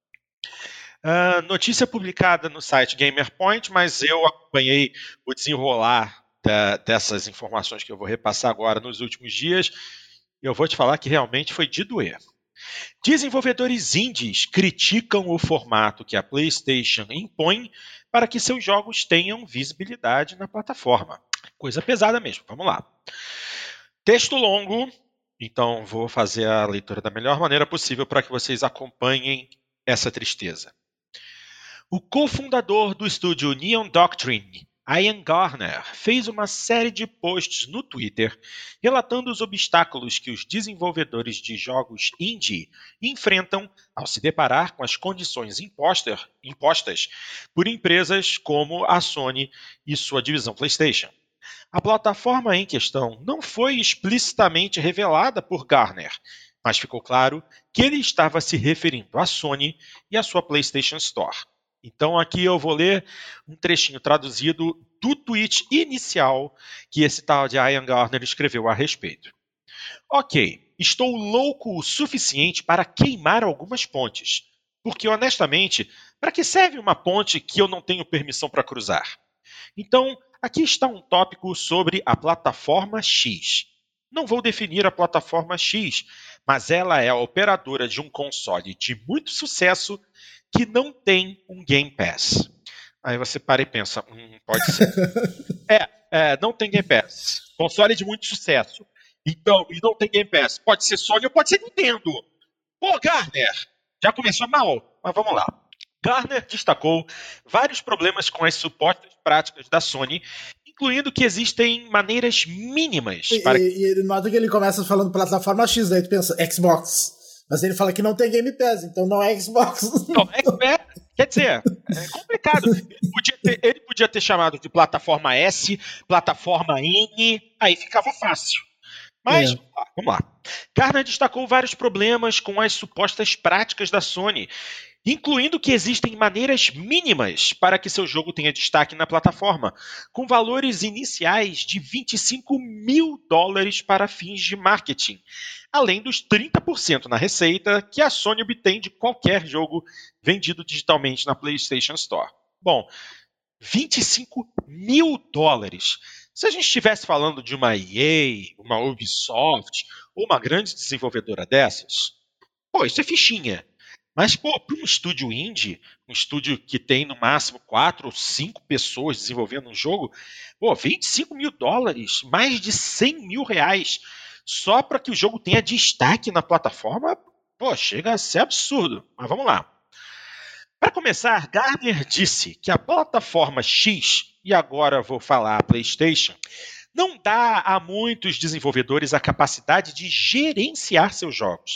[SPEAKER 1] Uh, notícia publicada no site GamerPoint, mas eu acompanhei o desenrolar da, dessas informações que eu vou repassar agora nos últimos dias. Eu vou te falar que realmente foi de doer. Desenvolvedores indies criticam o formato que a PlayStation impõe para que seus jogos tenham visibilidade na plataforma. Coisa pesada mesmo, vamos lá. Texto longo, então vou fazer a leitura da melhor maneira possível para que vocês acompanhem essa tristeza. O cofundador do estúdio Neon Doctrine, Ian Garner, fez uma série de posts no Twitter relatando os obstáculos que os desenvolvedores de jogos indie enfrentam ao se deparar com as condições imposter, impostas por empresas como a Sony e sua divisão PlayStation. A plataforma em questão não foi explicitamente revelada por Garner, mas ficou claro que ele estava se referindo à Sony e à sua PlayStation Store. Então aqui eu vou ler um trechinho traduzido do tweet inicial que esse tal de Ian Garner escreveu a respeito. Ok, estou louco o suficiente para queimar algumas pontes, porque honestamente, para que serve uma ponte que eu não tenho permissão para cruzar? Então, aqui está um tópico sobre a plataforma X. Não vou definir a plataforma X, mas ela é a operadora de um console de muito sucesso que não tem um Game Pass. Aí você para e pensa, hum, pode ser. é, é, não tem Game Pass. Console de muito sucesso. Então, e não tem Game Pass. Pode ser Sony ou pode ser Nintendo. Pô, Garner, já começou mal, mas vamos lá. Garner destacou vários problemas com as supostas práticas da Sony, incluindo que existem maneiras mínimas
[SPEAKER 3] e,
[SPEAKER 1] para...
[SPEAKER 3] E ele nota que ele começa falando plataforma X, daí tu pensa, Xbox. Mas ele fala que não tem Game Pass, então não é Xbox.
[SPEAKER 1] Não, Xbox, quer dizer, é complicado. Ele podia, ter, ele podia ter chamado de plataforma S, plataforma N, aí ficava fácil. Mas,
[SPEAKER 3] é.
[SPEAKER 1] vamos lá. Garner destacou vários problemas com as supostas práticas da Sony, incluindo que existem maneiras mínimas para que seu jogo tenha destaque na plataforma, com valores iniciais de vinte e cinco mil dólares para fins de marketing, além dos trinta por cento na receita que a Sony obtém de qualquer jogo vendido digitalmente na PlayStation Store. Bom, vinte e cinco mil dólares. Se a gente estivesse falando de uma E A, uma Ubisoft, ou uma grande desenvolvedora dessas, pô, isso é fichinha. Mas, pô, para um estúdio indie, um estúdio que tem no máximo quatro ou cinco pessoas desenvolvendo um jogo, pô, vinte e cinco mil dólares, mais de cem mil reais, só para que o jogo tenha destaque na plataforma, pô, chega a ser absurdo. Mas vamos lá. Para começar, Garner disse que a plataforma X, e agora vou falar a PlayStation, não dá a muitos desenvolvedores a capacidade de gerenciar seus jogos.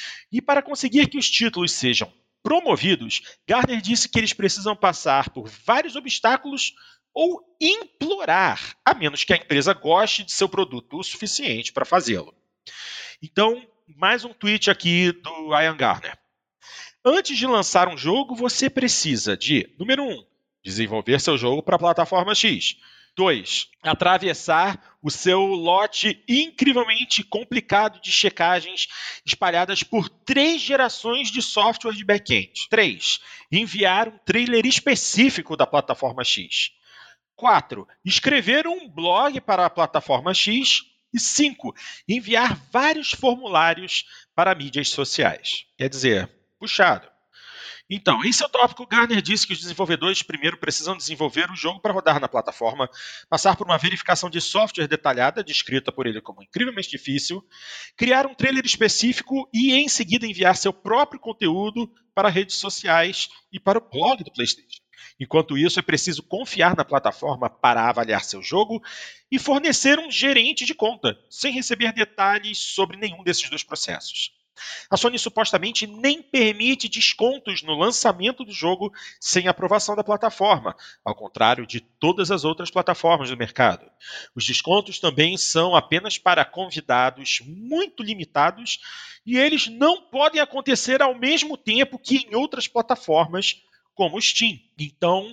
[SPEAKER 1] E para conseguir que os títulos sejam promovidos, Garner disse que eles precisam passar por vários obstáculos ou implorar, a menos que a empresa goste de seu produto o suficiente para fazê-lo. Então, mais um tweet aqui do Ian Garner. Antes de lançar um jogo, você precisa de, número um, desenvolver seu jogo para a plataforma X. dois. Atravessar o seu lote incrivelmente complicado de checagens espalhadas por três gerações de software de back-end. três. Enviar um trailer específico da plataforma X. quatro. Escrever um blog para a plataforma X. E cinco. Enviar vários formulários para mídias sociais. Quer dizer, puxado. Então, esse é o tópico. Gartner disse que os desenvolvedores primeiro precisam desenvolver o jogo para rodar na plataforma, passar por uma verificação de software detalhada, descrita por ele como incrivelmente difícil, criar um trailer específico e, em seguida, enviar seu próprio conteúdo para redes sociais e para o blog do PlayStation. Enquanto isso, é preciso confiar na plataforma para avaliar seu jogo e fornecer um gerente de conta, sem receber detalhes sobre nenhum desses dois processos. A Sony supostamente nem permite descontos no lançamento do jogo sem aprovação da plataforma, ao contrário de todas as outras plataformas do mercado. Os descontos também são apenas para convidados muito limitados e eles não podem acontecer ao mesmo tempo que em outras plataformas, como o Steam. Então,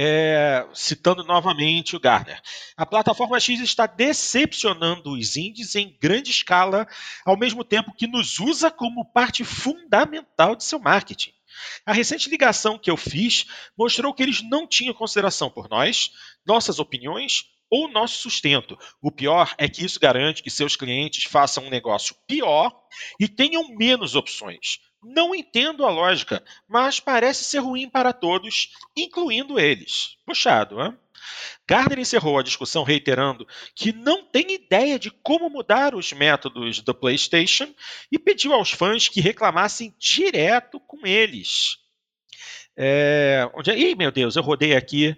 [SPEAKER 1] é, citando novamente o Gartner, a plataforma X está decepcionando os indies em grande escala, ao mesmo tempo que nos usa como parte fundamental de seu marketing. A recente ligação que eu fiz mostrou que eles não tinham consideração por nós, nossas opiniões ou nosso sustento. O pior é que isso garante que seus clientes façam um negócio pior e tenham menos opções. Não entendo a lógica, mas parece ser ruim para todos, incluindo eles. Puxado, hein? Gartner encerrou a discussão reiterando que não tem ideia de como mudar os métodos do PlayStation e pediu aos fãs que reclamassem direto com eles. É... Onde é? Ih, meu Deus, eu rodei aqui.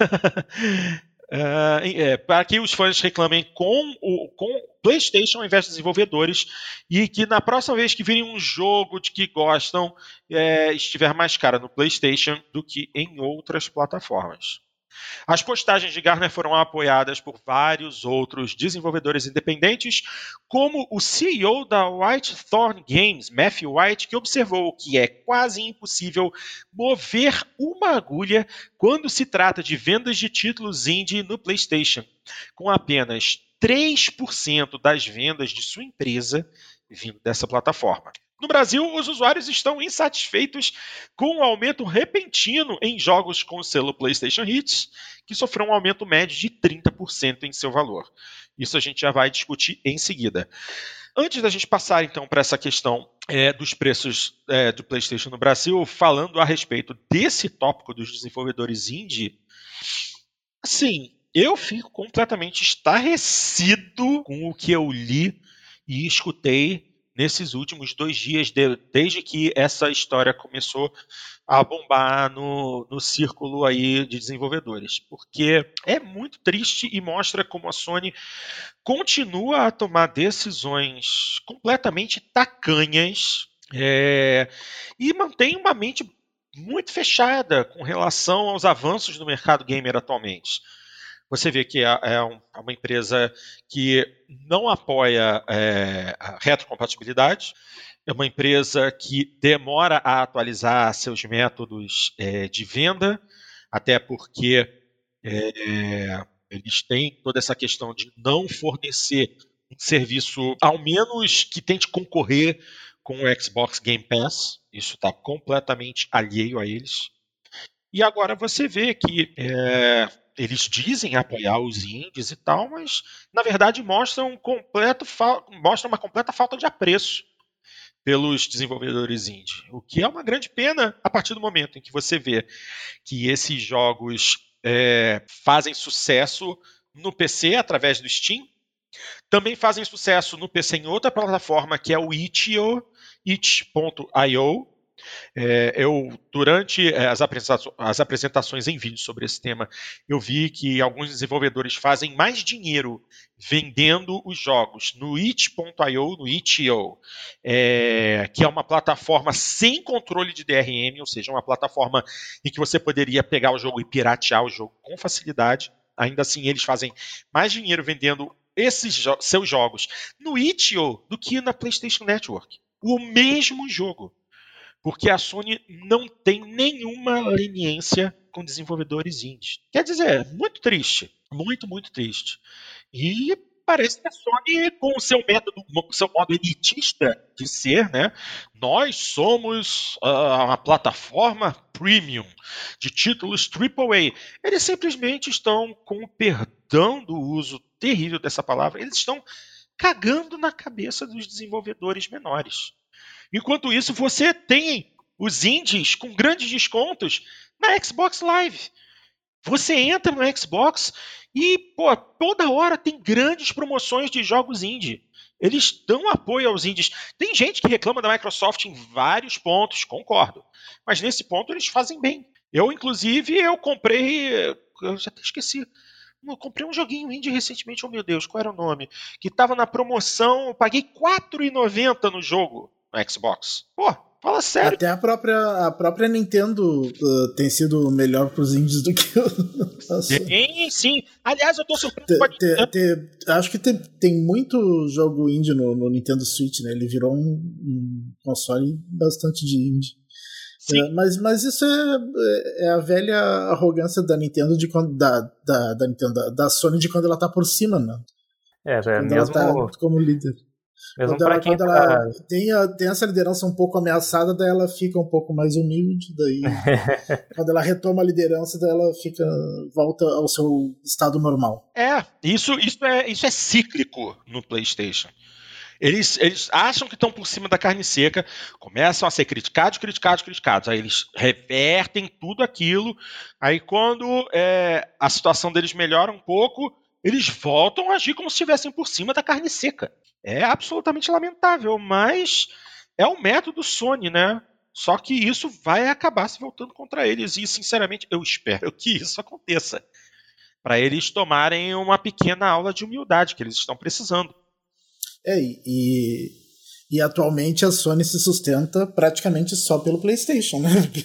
[SPEAKER 1] Uh, é, para que os fãs reclamem com o com PlayStation ao invés de desenvolvedores e que na próxima vez que virem um jogo de que gostam é, estiver mais caro no PlayStation do que em outras plataformas. As postagens de Gartner foram apoiadas por vários outros desenvolvedores independentes, como o C E O da Whitethorn Games, Matthew White, que observou que é quase impossível mover uma agulha quando se trata de vendas de títulos indie no PlayStation, com apenas três por cento das vendas de sua empresa vindo dessa plataforma. No Brasil, os usuários estão insatisfeitos com o aumento repentino em jogos com o selo PlayStation Hits, que sofreu um aumento médio de trinta por cento em seu valor. Isso a gente já vai discutir em seguida. Antes da gente passar, então, para essa questão é, dos preços é, do PlayStation no Brasil, falando a respeito desse tópico dos desenvolvedores indie, assim, eu fico completamente estarrecido com o que eu li e escutei nesses últimos dois dias, de, desde que essa história começou a bombar no, no círculo aí de desenvolvedores. Porque é muito triste e mostra como a Sony continua a tomar decisões completamente tacanhas é, e mantém uma mente muito fechada com relação aos avanços do mercado gamer atualmente. Você vê que é uma empresa que não apoia é, a retrocompatibilidade, é uma empresa que demora a atualizar seus métodos é, de venda, até porque é, eles têm toda essa questão de não fornecer um serviço, ao menos que tente concorrer com o Xbox Game Pass. Isso está completamente alheio a eles. E agora você vê que é, eles dizem apoiar os indies e tal, mas na verdade mostram, um completo fa- mostram uma completa falta de apreço pelos desenvolvedores indie. O que é uma grande pena a partir do momento em que você vê que esses jogos é, fazem sucesso no P C através do Steam, também fazem sucesso no P C em outra plataforma que é o itch ponto io, itch ponto io. É, eu, durante as, apresenta- as apresentações em vídeo sobre esse tema, eu vi que alguns desenvolvedores fazem mais dinheiro vendendo os jogos no itch ponto io, no itch ponto io, é, que é uma plataforma sem controle de D R M, ou seja, uma plataforma em que você poderia pegar o jogo e piratear o jogo com facilidade. Ainda assim, eles fazem mais dinheiro vendendo esses jo- seus jogos no itch ponto io do que na PlayStation Network. O mesmo jogo. porque a Sony não tem nenhuma leniência com desenvolvedores indies. Quer dizer, muito triste, muito, muito triste. E parece que a Sony, com o seu método, com o seu modo elitista de ser, né? Nós somos uh, uma plataforma premium de títulos triplo A. Eles simplesmente estão, com o perdão do uso terrível dessa palavra, eles estão cagando na cabeça dos desenvolvedores menores. Enquanto isso, você tem os indies com grandes descontos na Xbox Live. Você entra no Xbox e, pô, toda hora tem grandes promoções de jogos indie. Eles dão apoio aos indies. Tem gente que reclama da Microsoft em vários pontos, concordo. Mas nesse ponto eles fazem bem. Eu, inclusive, eu comprei... Eu já até esqueci. Eu comprei um joguinho indie recentemente, oh meu Deus, qual era o nome? Que estava na promoção, eu paguei quatro reais e noventa centavos no jogo, no Xbox. Pô, fala sério.
[SPEAKER 3] Até a própria, a própria Nintendo uh, tem sido melhor pros indies do que o...
[SPEAKER 1] Sim, sim. Aliás, eu tô surpreso.
[SPEAKER 3] Te, te, te, acho que te, tem muito jogo indie no, no Nintendo Switch, né? Ele virou um, um console bastante de indie. É, mas, mas isso é, é a velha arrogância da Nintendo, de quando, da, da, da, Nintendo da, da Sony, de quando ela tá por cima, né?
[SPEAKER 2] É, é
[SPEAKER 3] quando
[SPEAKER 2] mesmo
[SPEAKER 3] ela tá como líder.
[SPEAKER 2] Mesmo
[SPEAKER 3] quando ela,
[SPEAKER 2] quem
[SPEAKER 3] quando
[SPEAKER 2] tá...
[SPEAKER 3] ela tem, a, tem essa liderança um pouco ameaçada, daí ela fica um pouco mais humilde, daí quando ela retoma a liderança, daí ela fica, volta ao seu estado normal.
[SPEAKER 1] É, isso, isso é, isso é cíclico no PlayStation. Eles, eles acham que estão por cima da carne seca, começam a ser criticados, criticados, criticados. Aí eles revertem tudo aquilo. Aí quando é, a situação deles melhora um pouco, eles voltam a agir como se estivessem por cima da carne seca. É absolutamente lamentável, mas é o método Sony, né? Só que isso vai acabar se voltando contra eles. E, sinceramente, eu espero que isso aconteça. Para eles tomarem uma pequena aula de humildade que eles estão precisando.
[SPEAKER 3] É, e, e atualmente a Sony se sustenta praticamente só pelo PlayStation, né? Porque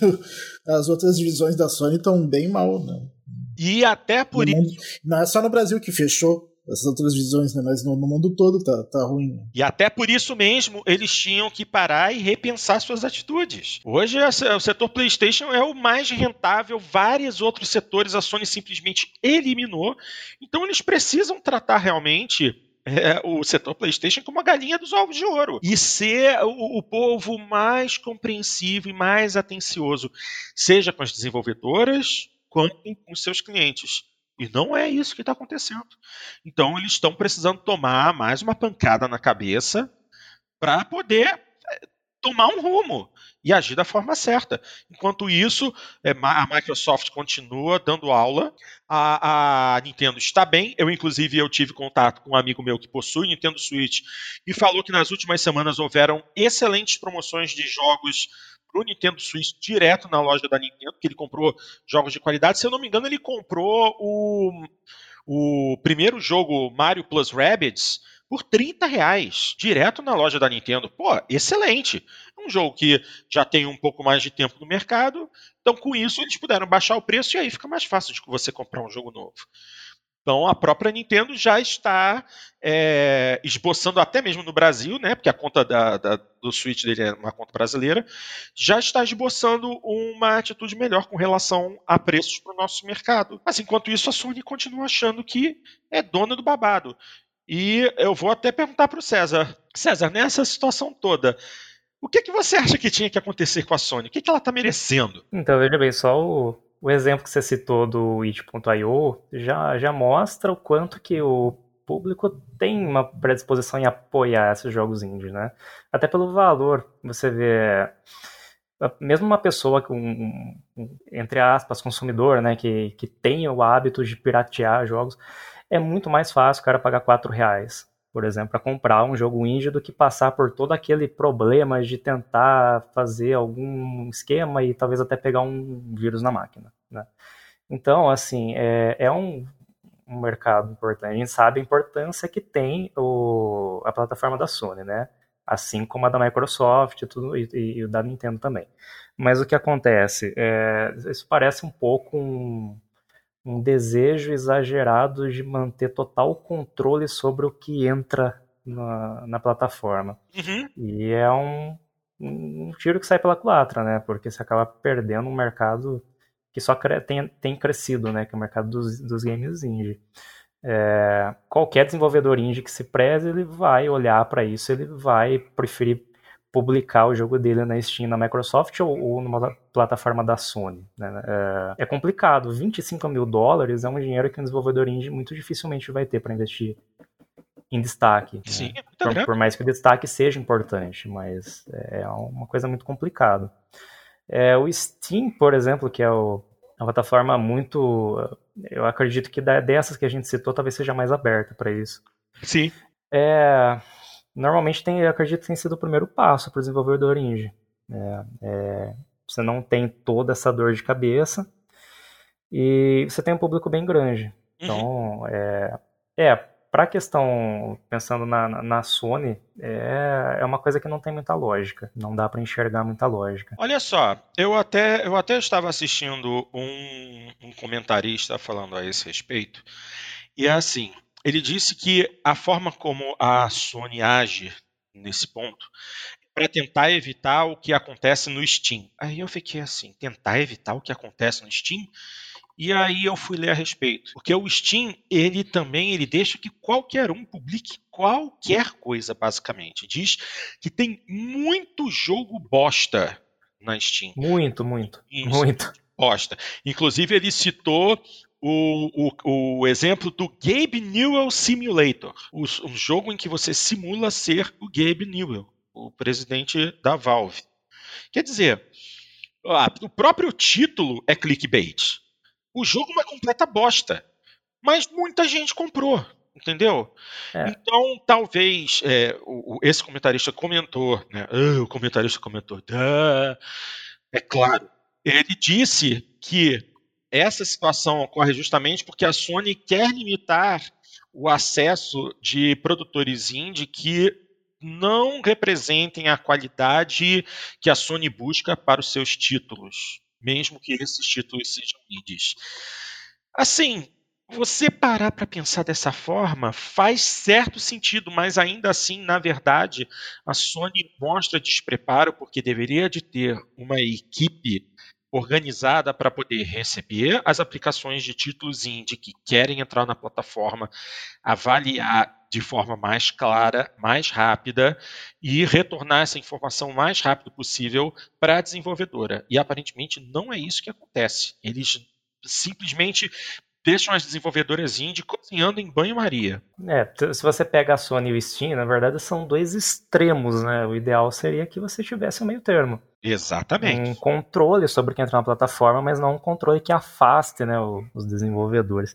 [SPEAKER 3] as outras divisões da Sony estão bem mal, né?
[SPEAKER 1] E até por
[SPEAKER 3] no
[SPEAKER 1] isso...
[SPEAKER 3] Mundo, não é só no Brasil que fechou essas outras divisões, né? Mas no, no mundo todo tá, tá ruim. Né?
[SPEAKER 1] E até por isso mesmo eles tinham que parar e repensar suas atitudes. Hoje o setor PlayStation é o mais rentável, vários outros setores a Sony simplesmente eliminou. Então eles precisam tratar realmente... É, o setor PlayStation como a galinha dos ovos de ouro. E ser o, o povo mais compreensivo e mais atencioso, seja com as desenvolvedoras, quanto com os seus clientes. E não é isso que está acontecendo. Então eles estão precisando tomar mais uma pancada na cabeça para poder tomar um rumo e agir da forma certa. Enquanto isso, a Microsoft continua dando aula, a, a Nintendo está bem. Eu, inclusive, eu tive contato com um amigo meu que possui Nintendo Switch e falou que nas últimas semanas houveram excelentes promoções de jogos para o Nintendo Switch direto na loja da Nintendo, que ele comprou jogos de qualidade. Se eu não me engano, ele comprou o, o primeiro jogo Mario Plus Rabbids por trinta reais, direto na loja da Nintendo. Pô, excelente. É um jogo que já tem um pouco mais de tempo no mercado, então com isso eles puderam baixar o preço e aí fica mais fácil de você comprar um jogo novo. Então a própria Nintendo já está é, esboçando, até mesmo no Brasil, né, porque a conta da, da, do Switch dele é uma conta brasileira, já está esboçando uma atitude melhor com relação a preços para o nosso mercado. Mas enquanto isso a Sony continua achando que é dona do babado. E eu vou até perguntar para o César. César, nessa situação toda, o que, que você acha que tinha que acontecer com a Sony? O que, que ela está merecendo?
[SPEAKER 2] Então, veja bem, só o, o exemplo que você citou do itch ponto i o já, já mostra o quanto que o público tem uma predisposição em apoiar esses jogos indie, né? Até pelo valor. Você vê... Mesmo uma pessoa, um, um, entre aspas, consumidor, né, que, que tem o hábito de piratear jogos... É muito mais fácil o cara pagar quatro reais, por exemplo, para comprar um jogo indie do que passar por todo aquele problema de tentar fazer algum esquema e talvez até pegar um vírus na máquina, né? Então, assim, é, é um, um mercado importante. A gente sabe a importância que tem o, a plataforma da Sony, né? Assim como a da Microsoft e, tudo, e, e da Nintendo também. Mas o que acontece? É, isso parece um pouco um... um desejo exagerado de manter total controle sobre o que entra na, na plataforma.
[SPEAKER 1] Uhum.
[SPEAKER 2] E é um, um tiro que sai pela culatra, né? Porque você acaba perdendo um mercado que só cre- tem, tem crescido, né? Que é o mercado dos, dos games indie. É, qualquer desenvolvedor indie que se preze, ele vai olhar para isso, ele vai preferir publicar o jogo dele na Steam, na Microsoft ou, ou numa plataforma da Sony, né? É, é complicado, vinte e cinco mil dólares é um dinheiro que um desenvolvedor indie muito dificilmente vai ter para investir em destaque.
[SPEAKER 1] Sim,
[SPEAKER 2] né?
[SPEAKER 1] é
[SPEAKER 2] por, por mais que o destaque seja importante, mas é uma coisa muito complicada. É, o Steam, por exemplo, que é o, uma plataforma muito... Eu acredito que dessas que a gente citou, talvez seja mais aberta para isso.
[SPEAKER 1] Sim.
[SPEAKER 2] É, normalmente, tem, eu acredito que tem sido o primeiro passo para o desenvolvedor indie. É, é, você não tem toda essa dor de cabeça e você tem um público bem grande. Então, uhum. é, é para a questão, pensando na, na Sony, é, é uma coisa que não tem muita lógica. Não dá para enxergar muita lógica.
[SPEAKER 1] Olha só, eu até, eu até estava assistindo um, um comentarista falando a esse respeito, e é assim, ele disse que a forma como a Sony age nesse ponto para tentar evitar o que acontece no Steam. Aí eu fiquei assim, tentar evitar o que acontece no Steam? E aí eu fui ler a respeito. Porque o Steam, ele também ele deixa que qualquer um publique qualquer coisa, basicamente. Diz que tem muito jogo bosta na Steam.
[SPEAKER 2] Muito, muito. Isso, muito.
[SPEAKER 1] Bosta. Inclusive, ele citou o, o, o exemplo do Gabe Newell Simulator. O, um jogo em que você simula ser o Gabe Newell, o presidente da Valve. Quer dizer, o próprio título é clickbait. O jogo é uma completa bosta, mas muita gente comprou, entendeu? É. Então, talvez, é, o, o, esse comentarista comentou, né? Uh, o comentarista comentou, Duh. É claro, ele disse que essa situação ocorre justamente porque a Sony quer limitar o acesso de produtores indie que não representem a qualidade que a Sony busca para os seus títulos, mesmo que esses títulos sejam indies. Assim, você parar para pensar dessa forma faz certo sentido, mas ainda assim, na verdade, a Sony mostra despreparo porque deveria de ter uma equipe organizada para poder receber as aplicações de títulos indie que querem entrar na plataforma, avaliar de forma mais clara, mais rápida e retornar essa informação o mais rápido possível para a desenvolvedora. E aparentemente não é isso que acontece. Eles simplesmente deixam as desenvolvedoras indie cozinhando em banho-maria.
[SPEAKER 2] É, se você pega a Sony e o Steam, na verdade são dois extremos, né? O ideal seria que você tivesse um meio termo.
[SPEAKER 1] Exatamente.
[SPEAKER 2] Um controle sobre quem entra na plataforma, mas não um controle que afaste, né, os desenvolvedores.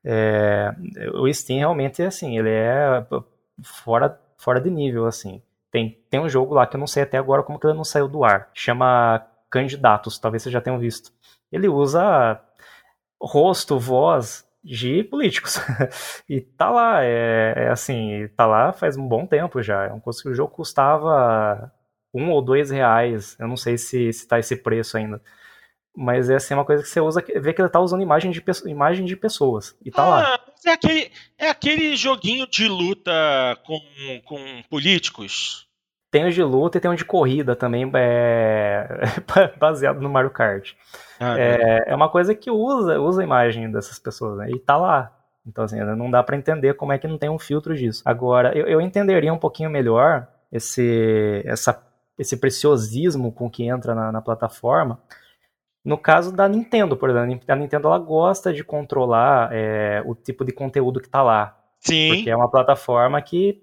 [SPEAKER 2] É, o Steam realmente é assim, ele é fora, fora de nível, assim. Tem, tem um jogo lá que eu não sei até agora como que ele não saiu do ar. Chama Candidatos, talvez vocês já tenham visto. Ele usa rosto, voz de políticos. E tá lá, é, é assim, tá lá faz um bom tempo já. É um curso que o jogo custava um ou dois reais. Eu não sei se, se tá esse preço ainda. Mas é assim, uma coisa que você usa, vê que ele tá usando imagem de, imagem de pessoas. E tá ah, lá.
[SPEAKER 1] É aquele, é aquele joguinho de luta com, com políticos.
[SPEAKER 2] Tem um de luta e tem um de corrida também, é, baseado no Mario Kart. Ah, é, é uma coisa que usa, usa a imagem dessas pessoas, né? E tá lá. Então, assim, não dá pra entender como é que não tem um filtro disso. Agora, eu, eu entenderia um pouquinho melhor esse, essa, esse preciosismo com que entra na, na plataforma. No caso da Nintendo, por exemplo, a Nintendo ela gosta de controlar é, o tipo de conteúdo que tá lá.
[SPEAKER 1] Sim.
[SPEAKER 2] Porque é uma plataforma que,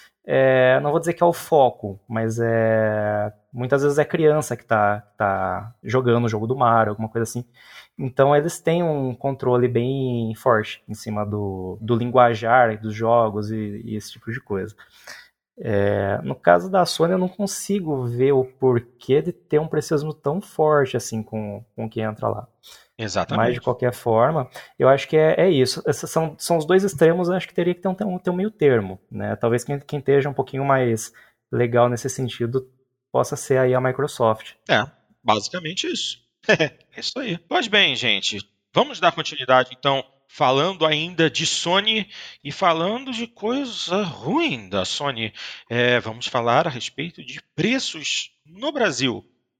[SPEAKER 2] é, não vou dizer que é o foco, mas é, muitas vezes é criança que tá, tá jogando o jogo do Mario, alguma coisa assim. Então eles têm um controle bem forte em cima do, do linguajar dos jogos e, e esse tipo de coisa. É, no caso da Sony, eu não consigo ver o porquê de ter um preciosismo tão forte assim com, com quem entra lá.
[SPEAKER 1] Exatamente.
[SPEAKER 2] Mas, de qualquer forma, eu acho que é, é isso. Esses são, são os dois extremos, eu acho que teria que ter um, um, ter um meio termo. Né? Talvez quem, quem esteja um pouquinho mais legal nesse sentido possa ser aí a Microsoft.
[SPEAKER 1] É, basicamente isso. É isso aí. Pois bem, gente, vamos dar continuidade, então, falando ainda de Sony e falando de coisa ruim da Sony. É, vamos falar a respeito de preços No Brasil,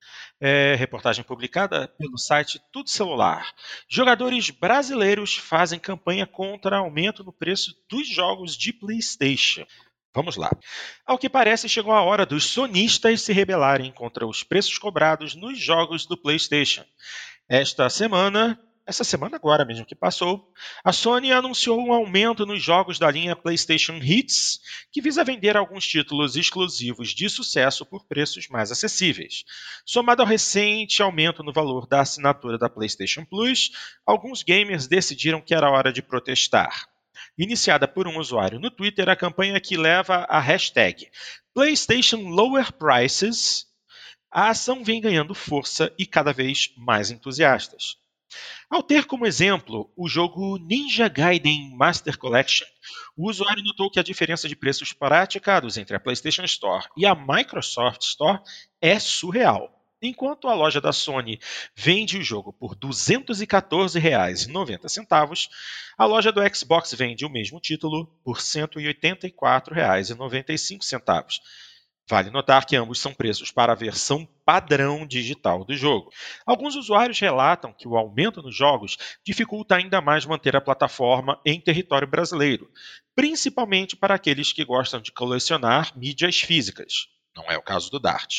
[SPEAKER 1] é, reportagem publicada pelo site Tudo Celular. Jogadores brasileiros fazem campanha contra aumento no preço dos jogos de PlayStation. Vamos lá. Ao que parece, chegou a hora dos sonistas se rebelarem contra os preços cobrados nos jogos do PlayStation. Esta semana, essa semana agora mesmo que passou, a Sony anunciou um aumento nos jogos da linha PlayStation Hits, que visa vender alguns títulos exclusivos de sucesso por preços mais acessíveis. Somado ao recente aumento no valor da assinatura da PlayStation Plus, alguns gamers decidiram que era hora de protestar. Iniciada por um usuário no Twitter, a campanha que leva a hashtag PlayStation Lower Prices, a ação vem ganhando força e cada vez mais entusiastas. Ao ter como exemplo o jogo Ninja Gaiden Master Collection, o usuário notou que a diferença de preços praticados entre a PlayStation Store e a Microsoft Store é surreal. Enquanto a loja da Sony vende o jogo por duzentos e quatorze reais e noventa centavos, a loja do Xbox vende o mesmo título por cento e oitenta e quatro reais e noventa e cinco centavos. Vale notar que ambos são preços para a versão padrão digital do jogo. Alguns usuários relatam que o aumento nos jogos dificulta ainda mais manter a plataforma em território brasileiro, principalmente para aqueles que gostam de colecionar mídias físicas. Não é o caso do Dart.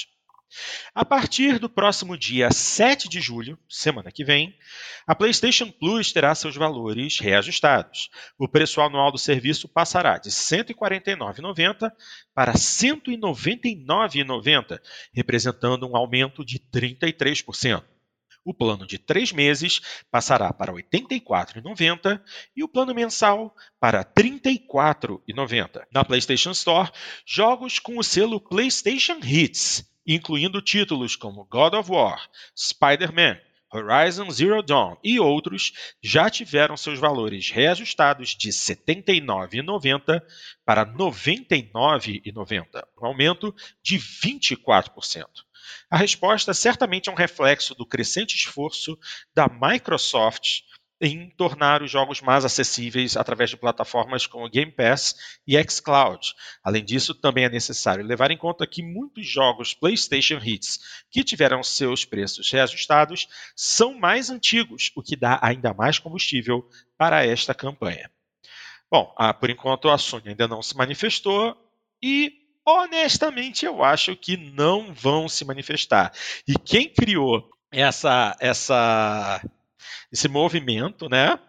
[SPEAKER 1] A partir do próximo dia sete de julho, semana que vem, a PlayStation Plus terá seus valores reajustados. O preço anual do serviço passará de cento e quarenta e nove reais e noventa centavos para cento e noventa e nove reais e noventa centavos, representando um aumento de trinta e três por cento. O plano de três meses passará para oitenta e quatro reais e noventa centavos e o plano mensal para trinta e quatro reais e noventa centavos. Na PlayStation Store, jogos com o selo PlayStation Hits, incluindo títulos como God of War, Spider-Man, Horizon Zero Dawn e outros, já tiveram seus valores reajustados de setenta e nove reais e noventa centavos para noventa e nove reais e noventa centavos, um aumento de vinte e quatro por cento. A resposta certamente é um reflexo do crescente esforço da Microsoft em tornar os jogos mais acessíveis através de plataformas como Game Pass e xCloud. Além disso, também é necessário levar em conta que muitos jogos PlayStation Hits que tiveram seus preços reajustados são mais antigos, o que dá ainda mais combustível para esta campanha. Bom, ah, por enquanto a Sony ainda não se manifestou e, honestamente, eu acho que não vão se manifestar. E quem criou essa... essa esse movimento, né,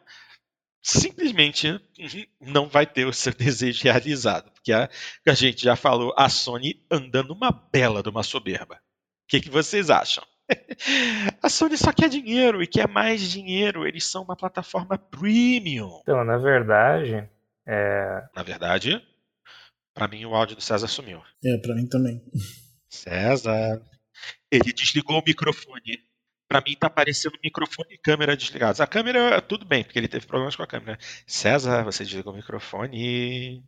[SPEAKER 1] simplesmente não vai ter o seu desejo realizado, porque a, a gente já falou, a Sony andando uma bela de uma soberba. O que, que vocês acham? A Sony só quer dinheiro e quer mais dinheiro, eles são uma plataforma premium.
[SPEAKER 2] Então, na verdade... É...
[SPEAKER 1] Na verdade, para mim o áudio do César sumiu.
[SPEAKER 3] É, para mim também.
[SPEAKER 1] César, ele desligou o microfone. Pra mim tá aparecendo microfone e câmera desligados. A câmera, tudo bem, porque ele teve problemas com a câmera. César, você desligou o microfone.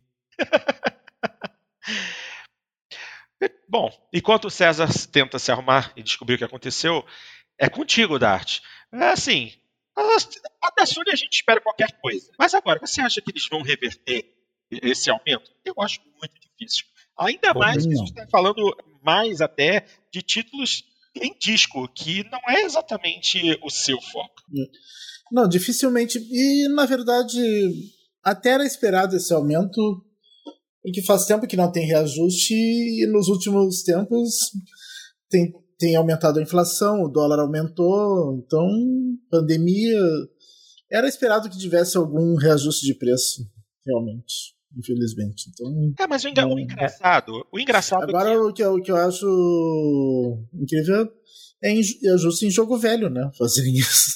[SPEAKER 1] Bom, enquanto o César tenta se arrumar e descobrir o que aconteceu, é contigo, Dart. É assim, a da Sony a gente espera qualquer coisa. Mas agora, você acha que eles vão reverter esse aumento? Eu acho muito difícil. Ainda mais que a gente está falando mais até de títulos em disco, que não é exatamente o seu foco.
[SPEAKER 3] Não, dificilmente. E, na verdade, até era esperado esse aumento, porque faz tempo que não tem reajuste e nos últimos tempos tem, tem aumentado a inflação, o dólar aumentou, então, pandemia... Era esperado que tivesse algum reajuste de preço, realmente. Infelizmente. Então,
[SPEAKER 1] é, mas o, engra-
[SPEAKER 3] não...
[SPEAKER 1] o engraçado. O engraçado
[SPEAKER 3] Agora,
[SPEAKER 1] é que...
[SPEAKER 3] o, que eu, o que eu acho incrível é, em, é justo em jogo velho, né? Fazerem isso.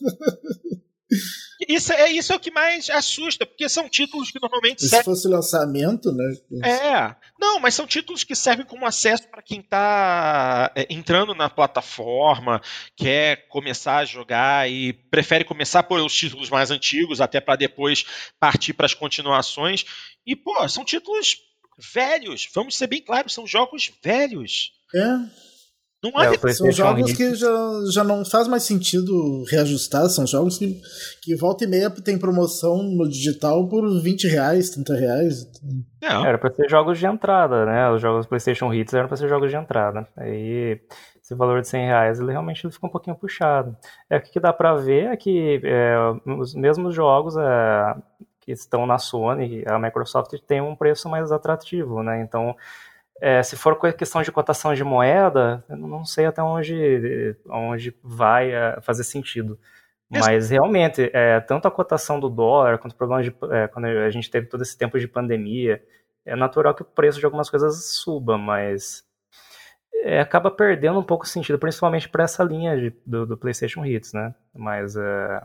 [SPEAKER 1] Isso é, isso é o que mais assusta, porque são títulos que normalmente
[SPEAKER 3] Se
[SPEAKER 1] servem...
[SPEAKER 3] fosse lançamento, né?
[SPEAKER 1] É, não, mas são títulos que servem como acesso para quem está é, entrando na plataforma, quer começar a jogar e prefere começar por os títulos mais antigos, até para depois partir para as continuações. E, pô, são títulos velhos, vamos ser bem claros, são jogos velhos.
[SPEAKER 3] É.
[SPEAKER 1] Não há
[SPEAKER 3] é, são jogos que já, já não faz mais sentido reajustar, são jogos que, que volta e meia tem promoção no digital por vinte reais, trinta reais.
[SPEAKER 2] É. Era pra ser jogos de entrada, né? Os jogos PlayStation Hits eram pra ser jogos de entrada. Aí esse valor de cem reais ele realmente fica um pouquinho puxado. É, o que dá pra ver é que é, os mesmos jogos é, que estão na Sony, a Microsoft tem um preço mais atrativo, né? Então, É, se for questão de cotação de moeda, eu não sei até onde, onde vai é, fazer sentido. Mas realmente, é, tanto a cotação do dólar, quanto o problema de é, quando a gente teve todo esse tempo de pandemia, é natural que o preço de algumas coisas suba, mas é, acaba perdendo um pouco o sentido, principalmente para essa linha de, do, do PlayStation Hits, né? Mas é,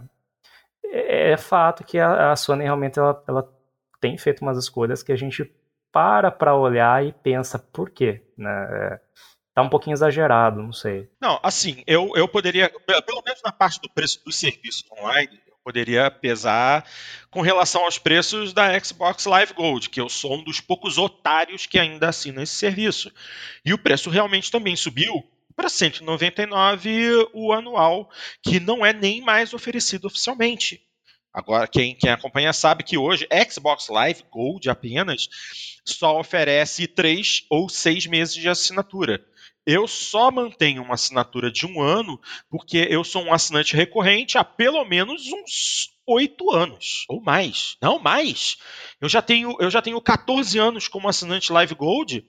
[SPEAKER 2] é fato que a, a Sony realmente ela, ela tem feito umas escolhas que a gente para para olhar e pensa por quê, né? É, tá um pouquinho exagerado, não sei.
[SPEAKER 1] Não, assim, eu, eu poderia, pelo menos na parte do preço dos serviços online, eu poderia pesar com relação aos preços da Xbox Live Gold, que eu sou um dos poucos otários que ainda assina esse serviço. E o preço realmente também subiu para cento e noventa e nove reais o anual, que não é nem mais oferecido oficialmente. Agora, quem, quem acompanha sabe que hoje Xbox Live Gold apenas só oferece três ou seis meses de assinatura. Eu só mantenho uma assinatura de um ano porque eu sou um assinante recorrente há pelo menos uns oito anos, ou mais. Não, mais. Eu já tenho, eu já tenho catorze anos como assinante Live Gold,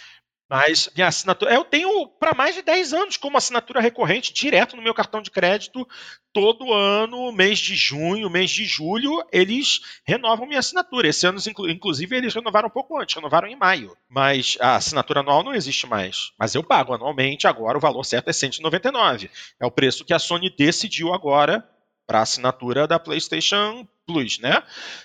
[SPEAKER 1] mas minha assinatura... Eu tenho para mais de dez anos como assinatura recorrente, direto no meu cartão de crédito. Todo ano, mês de junho, mês de julho, eles renovam minha assinatura. Esse ano, inclusive, eles renovaram um pouco antes, renovaram em maio. Mas a assinatura anual não existe mais. Mas eu pago anualmente, agora o valor certo é cento e noventa e nove reais. É o preço que a Sony decidiu agora para a assinatura da PlayStation Plus, né?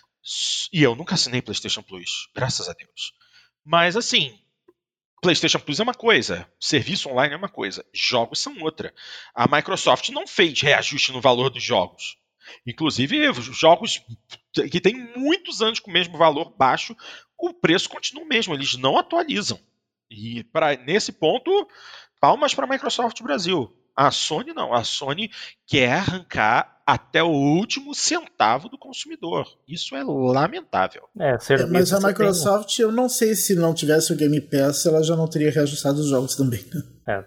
[SPEAKER 1] E eu nunca assinei PlayStation Plus, graças a Deus. Mas, assim... PlayStation Plus é uma coisa, serviço online é uma coisa, jogos são outra. A Microsoft não fez reajuste no valor dos jogos. Inclusive, jogos que têm muitos anos com o mesmo valor baixo, o preço continua o mesmo, eles não atualizam. E pra, nesse ponto, palmas para a Microsoft Brasil. A Sony não, a Sony quer arrancar até o último centavo do consumidor. Isso é lamentável.
[SPEAKER 3] É, é, mas a Microsoft, tem... eu não sei se não tivesse o Game Pass, ela já não teria reajustado os jogos também.
[SPEAKER 2] É,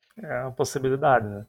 [SPEAKER 2] é uma possibilidade, né?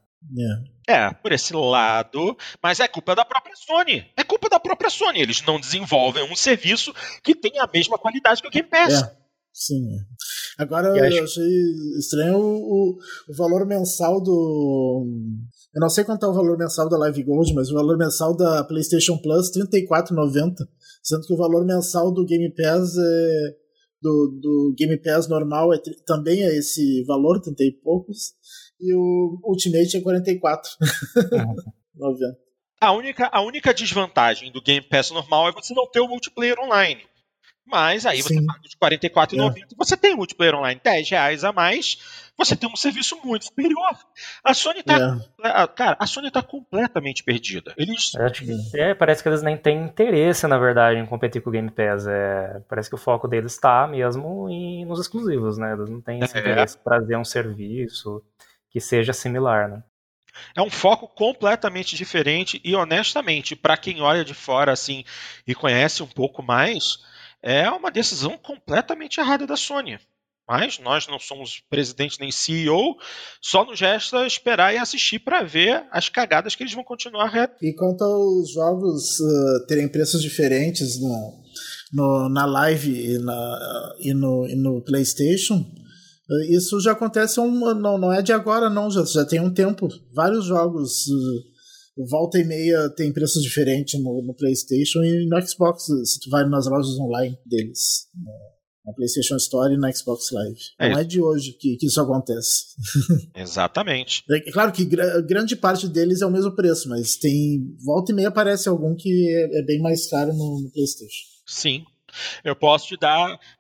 [SPEAKER 1] É. é, por esse lado, mas é culpa da própria Sony. É culpa da própria Sony. Eles não desenvolvem um serviço que tenha a mesma qualidade que o Game Pass.
[SPEAKER 3] É. Sim. Agora eu, acho... eu achei estranho o, o valor mensal do... Eu não sei quanto é o valor mensal da Live Gold, mas o valor mensal da PlayStation Plus é trinta e quatro reais e noventa centavos, sendo que o valor mensal do Game Pass é... do, do Game Pass normal é, também é esse valor, trinta e poucos, e o Ultimate é quarenta e quatro reais e noventa centavos.
[SPEAKER 1] A única, a única desvantagem do Game Pass normal é você não ter o multiplayer online. Mas aí Sim. você paga de quarenta e quatro reais e noventa centavos, é. você tem multiplayer online dez reais a mais, você tem um serviço muito superior. A Sony tá, é. cara, a Sony tá completamente perdida. Eles...
[SPEAKER 2] Acho que, é, parece que eles nem têm interesse, na verdade, em competir com o Game Pass. É, parece que o foco deles está mesmo em, nos exclusivos, né? Eles não têm esse é. interesse em trazer um serviço que seja similar, né?
[SPEAKER 1] É um foco completamente diferente e, honestamente, para quem olha de fora assim e conhece um pouco mais, é uma decisão completamente errada da Sony. Mas nós não somos presidente nem C E O, só nos resta esperar e assistir para ver as cagadas que eles vão continuar. Re...
[SPEAKER 3] E quanto aos jogos uh, terem preços diferentes no, no, na Live e, na, e, no, e no PlayStation, uh, isso já acontece, um, não, não é de agora não, já, já tem um tempo. Vários jogos... Uh, volta e meia tem preços diferentes no, no PlayStation e no Xbox, se tu vai nas lojas online deles, na PlayStation Store e na Xbox Live. É Não é de hoje que, que isso acontece.
[SPEAKER 1] Exatamente.
[SPEAKER 3] É claro que gra- grande parte deles é o mesmo preço, mas tem volta e meia aparece algum que é, é bem mais caro no, no PlayStation.
[SPEAKER 1] Sim. Eu posso te dar, eu posso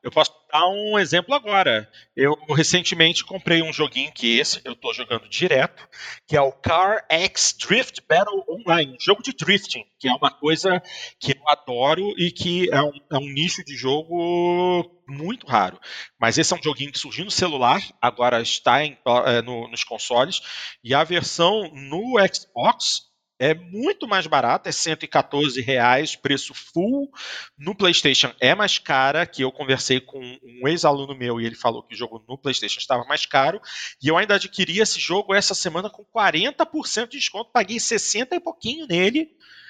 [SPEAKER 1] dar um exemplo agora. Eu recentemente comprei um joguinho que esse eu estou jogando direto, que é o Car X Drift Battle Online, um jogo de drifting, que é uma coisa que eu adoro e que é um, é um nicho de jogo muito raro. Mas esse é um joguinho que surgiu no celular, agora está em, é, no, nos consoles, e a versão no Xbox é muito mais barata, é cento e quatorze reais, preço full. No PlayStation é mais cara, que eu conversei com um ex-aluno meu e ele falou que o jogo no PlayStation estava mais caro. E eu ainda adquiri esse jogo essa semana com quarenta por cento de desconto, paguei sessenta e pouquinho nele.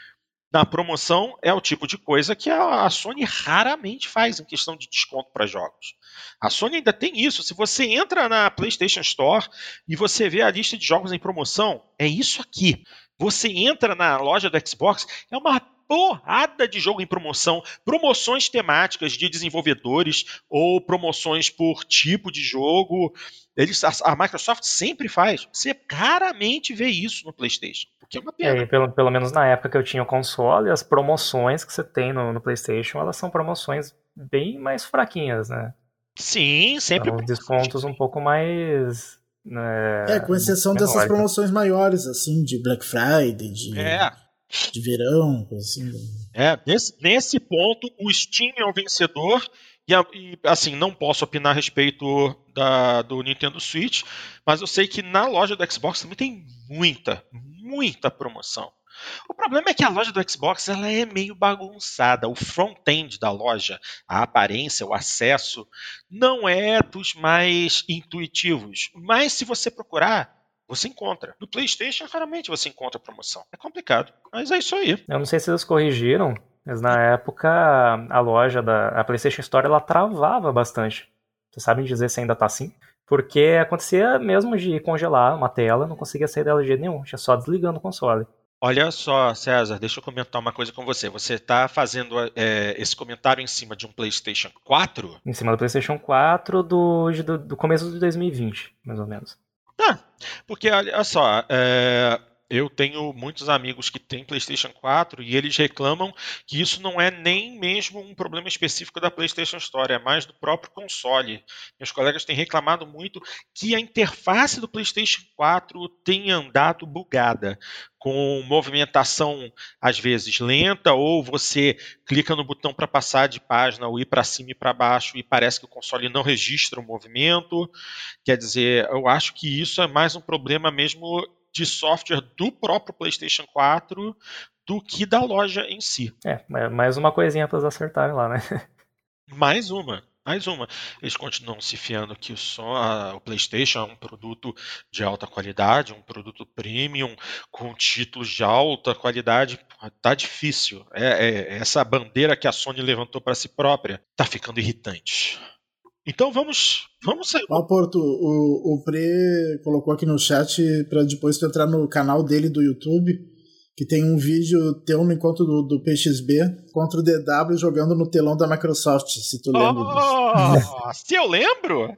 [SPEAKER 1] Na promoção é o tipo de coisa que a Sony raramente faz em questão de desconto para jogos. A Sony ainda tem isso. Se você entra na PlayStation Store e você vê a lista de jogos em promoção, é isso aqui. Você entra na loja do Xbox, é uma porrada de jogo em promoção, promoções temáticas de desenvolvedores ou promoções por tipo de jogo. Eles, a, a Microsoft sempre faz. Você raramente vê isso no PlayStation, o que é uma pena.
[SPEAKER 2] É, pelo, pelo menos na época que eu tinha o console, as promoções que você tem no, no PlayStation, elas são promoções bem mais fraquinhas, né?
[SPEAKER 1] Sim, sempre.
[SPEAKER 2] São descontos um pouco mais...
[SPEAKER 3] É, é com exceção menor, dessas promoções né? maiores, assim, de Black Friday, de,
[SPEAKER 1] é.
[SPEAKER 3] de verão, assim.
[SPEAKER 1] É, nesse, nesse ponto, o Steam é o vencedor. E, e assim, não posso opinar a respeito da, do Nintendo Switch, mas eu sei que na loja do Xbox também tem muita, muita promoção. O problema é que a loja do Xbox ela é meio bagunçada. O front-end da loja, a aparência, o acesso, não é dos mais intuitivos. Mas se você procurar, você encontra. No PlayStation, raramente você encontra promoção. É complicado, mas é isso aí.
[SPEAKER 2] Eu não sei se eles corrigiram, mas na época a loja da a PlayStation Store ela travava bastante. Vocês sabem dizer se ainda tá assim? Porque acontecia mesmo de congelar uma tela, não conseguia sair dela de jeito nenhum, tinha só desligando o console.
[SPEAKER 1] Olha só, César, deixa eu comentar uma coisa com você. Você está fazendo é, esse comentário em cima de um PlayStation quatro?
[SPEAKER 2] Em cima do PlayStation quatro do, do, do começo de dois mil e vinte, mais ou menos.
[SPEAKER 1] Ah, porque olha só, é, eu tenho muitos amigos que têm PlayStation quatro e eles reclamam que isso não é nem mesmo um problema específico da PlayStation Store, é mais do próprio console. Meus colegas têm reclamado muito que a interface do PlayStation quatro tem andado bugada, com movimentação às vezes lenta, ou você clica no botão para passar de página ou ir para cima e para baixo e parece que o console não registra o movimento. Quer dizer, eu acho que isso é mais um problema mesmo de software do próprio PlayStation quatro do que da loja em si.
[SPEAKER 2] É, mais uma coisinha para eles acertarem lá, né?
[SPEAKER 1] Mais uma. Mais uma. Eles continuam se fiando que o, som, a, o PlayStation é um produto de alta qualidade, um produto premium, com títulos de alta qualidade. Tá difícil. É, é, essa bandeira que a Sony levantou para si própria tá ficando irritante. Então vamos, vamos sair.
[SPEAKER 3] Ó, Porto, o, o Pre colocou aqui no chat para depois tu entrar no canal dele do YouTube, que tem um vídeo teu no encontro do, do P X B contra o D W jogando no telão da Microsoft, se tu lembra
[SPEAKER 1] oh, disso. Se eu lembro?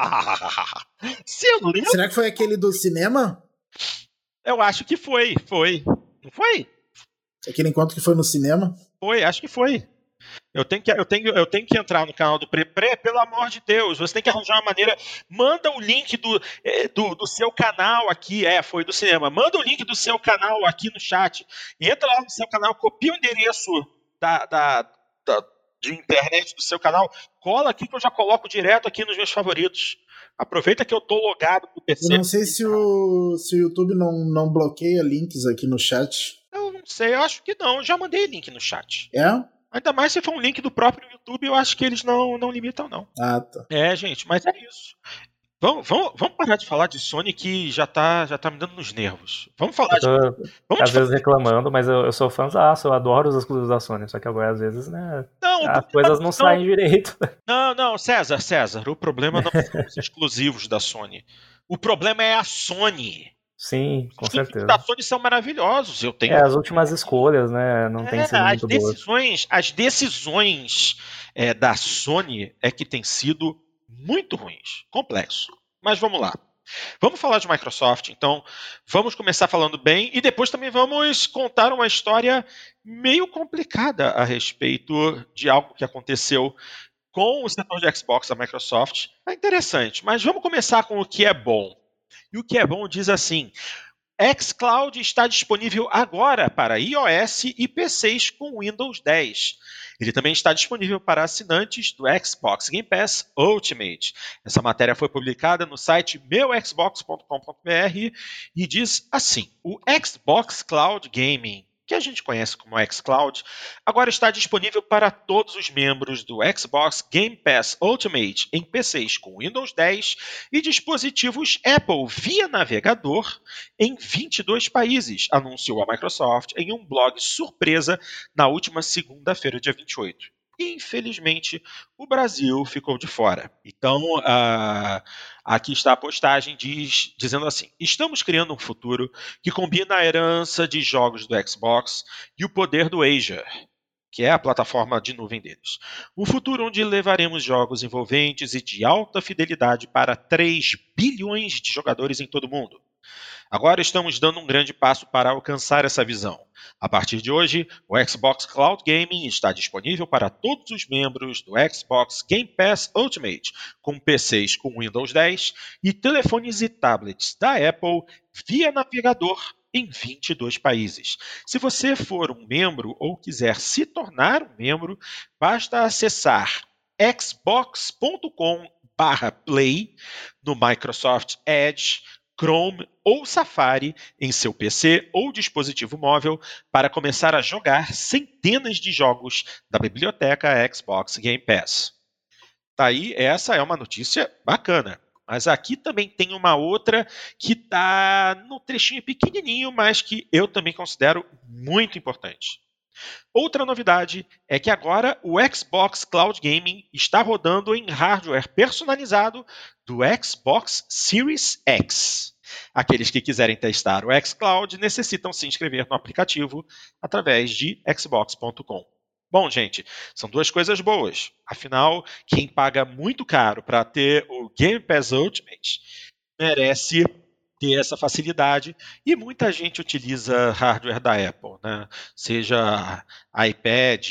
[SPEAKER 1] Se eu lembro?
[SPEAKER 3] Será que foi aquele do cinema?
[SPEAKER 1] Eu acho que foi, foi. Não foi?
[SPEAKER 3] Aquele encontro que foi no cinema?
[SPEAKER 1] Foi, acho que foi. Eu tenho, que, eu, tenho, eu tenho que entrar no canal do Pre, Pre, pelo amor de Deus, você tem que arranjar uma maneira, manda o link do, do, do seu canal aqui, é, foi do cinema, manda o link do seu canal aqui no chat, entra lá no seu canal, copia o endereço da, da, da, de internet do seu canal, cola aqui que eu já coloco direto aqui nos meus favoritos. Aproveita que eu tô logado pro P C.
[SPEAKER 3] Eu não sei se o, se o YouTube não, não bloqueia links aqui no chat.
[SPEAKER 1] Eu não sei, eu acho que não, eu já mandei link no chat.
[SPEAKER 3] É?
[SPEAKER 1] Ainda mais se for um link do próprio YouTube, eu acho que eles não, não limitam, não.
[SPEAKER 3] Ah, tá.
[SPEAKER 1] É, gente, mas é isso. Vamos, vamos, vamos parar de falar de Sony que já tá, já tá me dando nos nervos. Vamos falar
[SPEAKER 2] eu tô,
[SPEAKER 1] de... Vamos
[SPEAKER 2] às
[SPEAKER 1] de
[SPEAKER 2] vezes
[SPEAKER 1] falar...
[SPEAKER 2] reclamando, mas eu, eu sou fãzaço, eu adoro os exclusivos da Sony, só que agora às vezes, né,
[SPEAKER 1] não,
[SPEAKER 2] as coisas não, não saem direito.
[SPEAKER 1] Não, não, César, César, o problema não são os exclusivos da Sony. O problema é a Sony.
[SPEAKER 2] Sim, com
[SPEAKER 1] os
[SPEAKER 2] certeza.
[SPEAKER 1] Os da Sony são maravilhosos. Eu tenho...
[SPEAKER 2] É, as últimas escolhas, né, não é, tem sido muito
[SPEAKER 1] as decisões, boas. As decisões é, da Sony é que têm sido muito ruins. Complexo. Mas vamos lá. Vamos falar de Microsoft, então vamos começar falando bem e depois também vamos contar uma história meio complicada a respeito de algo que aconteceu com o setor de Xbox da Microsoft. É interessante, mas vamos começar com o que é bom. E o que é bom diz assim: xCloud está disponível agora para iOS e P Cs com Windows dez. Ele também está disponível para assinantes do Xbox Game Pass Ultimate. Essa matéria foi publicada no site meu xbox ponto com ponto b r e diz assim: o Xbox Cloud Gaming, que a gente conhece como xCloud, agora está disponível para todos os membros do Xbox Game Pass Ultimate em P Cs com Windows dez e dispositivos Apple via navegador em vinte e dois países, anunciou a Microsoft em um blog surpresa na última segunda-feira, dia vinte e oito. Infelizmente, o Brasil ficou de fora. Então, uh, aqui está a postagem diz, dizendo assim: estamos criando um futuro que combina a herança de jogos do Xbox e o poder do Azure, que é a plataforma de nuvem deles. Um futuro onde levaremos jogos envolventes e de alta fidelidade para três bilhões de jogadores em todo o mundo. Agora estamos dando um grande passo para alcançar essa visão. A partir de hoje, o Xbox Cloud Gaming está disponível para todos os membros do Xbox Game Pass Ultimate, com P Cs com Windows dez e telefones e tablets da Apple via navegador em vinte e dois países. Se você for um membro ou quiser se tornar um membro, basta acessar xbox ponto com barra play no Microsoft Edge, Chrome ou Safari em seu P C ou dispositivo móvel para começar a jogar centenas de jogos da biblioteca Xbox Game Pass. Tá aí, essa é uma notícia bacana. Mas aqui também tem uma outra que está no trechinho pequenininho, mas que eu também considero muito importante. Outra novidade é que agora o Xbox Cloud Gaming está rodando em hardware personalizado do Xbox Series X. Aqueles que quiserem testar o xCloud necessitam se inscrever no aplicativo através de xbox ponto com. Bom, gente, são duas coisas boas. Afinal, quem paga muito caro para ter o Game Pass Ultimate merece ter essa facilidade, e muita gente utiliza hardware da Apple, né? Seja iPad,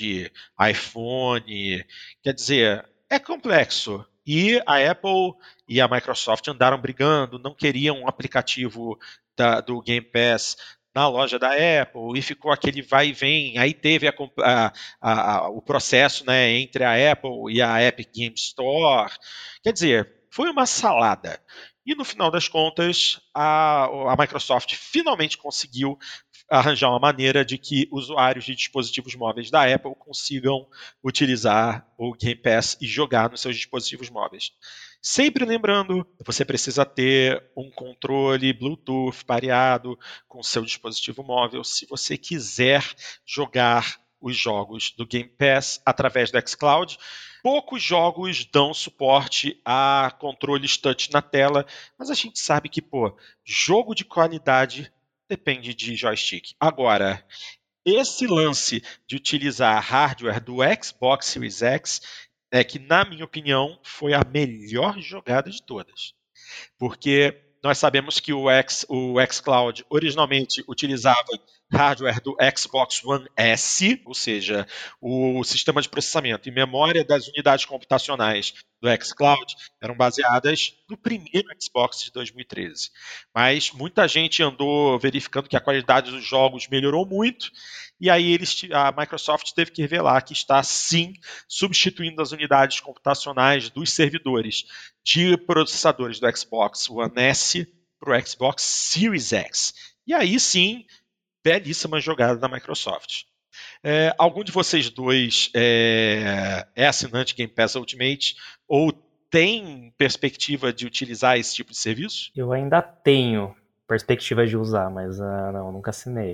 [SPEAKER 1] iPhone, quer dizer, é complexo. E a Apple e a Microsoft andaram brigando, não queriam um aplicativo da, do Game Pass na loja da Apple, e ficou aquele vai e vem. Aí teve a, a, a, o processo, né, entre a Apple e a Epic Game Store. Quer dizer, foi uma salada. E no final das contas, a, a Microsoft finalmente conseguiu arranjar uma maneira de que usuários de dispositivos móveis da Apple consigam utilizar o Game Pass e jogar nos seus dispositivos móveis. Sempre lembrando, você precisa ter um controle Bluetooth pareado com o seu dispositivo móvel se você quiser jogar os jogos do Game Pass através do xCloud. Poucos jogos dão suporte a controles touch na tela, mas a gente sabe que, pô, jogo de qualidade depende de joystick. Agora, esse lance de utilizar hardware do Xbox Series X é que, na minha opinião, foi a melhor jogada de todas. Porque nós sabemos que o, X, o xCloud originalmente utilizava hardware do Xbox One S, ou seja, o sistema de processamento e memória das unidades computacionais do xCloud eram baseadas no primeiro Xbox de dois mil e treze. Mas muita gente andou verificando que a qualidade dos jogos melhorou muito, e aí eles, a Microsoft teve que revelar que está, sim, substituindo as unidades computacionais dos servidores de processadores do Xbox One S para o Xbox Series X. E aí, sim, belíssima jogada da Microsoft. É, algum de vocês dois é, é assinante Game Pass Ultimate ou tem perspectiva de utilizar esse tipo de serviço?
[SPEAKER 2] Eu ainda tenho perspectiva de usar, mas uh, não, nunca assinei.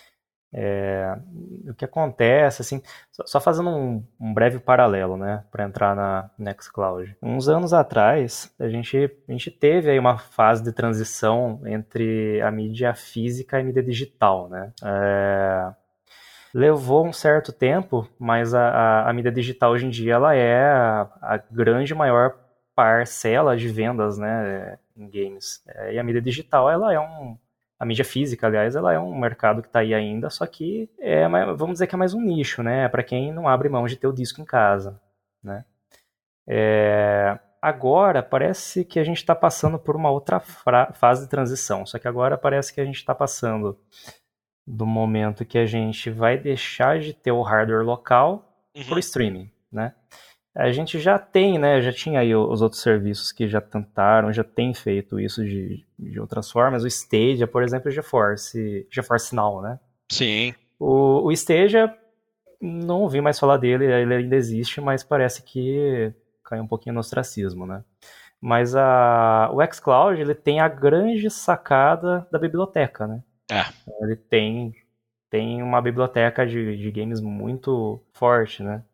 [SPEAKER 2] É, o que acontece, assim, só, só fazendo um, um breve paralelo, né, para entrar na Nextcloud. Uns anos atrás, a gente, a gente teve aí uma fase de transição entre a mídia física e a mídia digital, né. É, levou um certo tempo, mas a, a, a mídia digital hoje em dia ela é a, a grande maior parcela de vendas, né, em games. É, e a mídia digital ela é um A mídia física, aliás, ela é um mercado que está aí ainda, só que é, vamos dizer que é mais um nicho, né? Para quem não abre mão de ter o disco em casa, né? É, agora parece que a gente está passando por uma outra fra- fase de transição, só que agora parece que a gente está passando do momento que a gente vai deixar de ter o hardware local
[SPEAKER 1] Uhum.
[SPEAKER 2] para o streaming, né? A gente já tem, né? Já tinha aí os outros serviços que já tentaram, já tem feito isso de, de outras formas. O Stadia, por exemplo, o GeForce, GeForce Now, né?
[SPEAKER 1] Sim.
[SPEAKER 2] O, o Stadia, não ouvi mais falar dele, ele ainda existe, mas parece que caiu um pouquinho no ostracismo, né? Mas a, o xCloud, ele tem a grande sacada da biblioteca, né?
[SPEAKER 1] É.
[SPEAKER 2] Ele tem, tem uma biblioteca de, de games muito forte, né?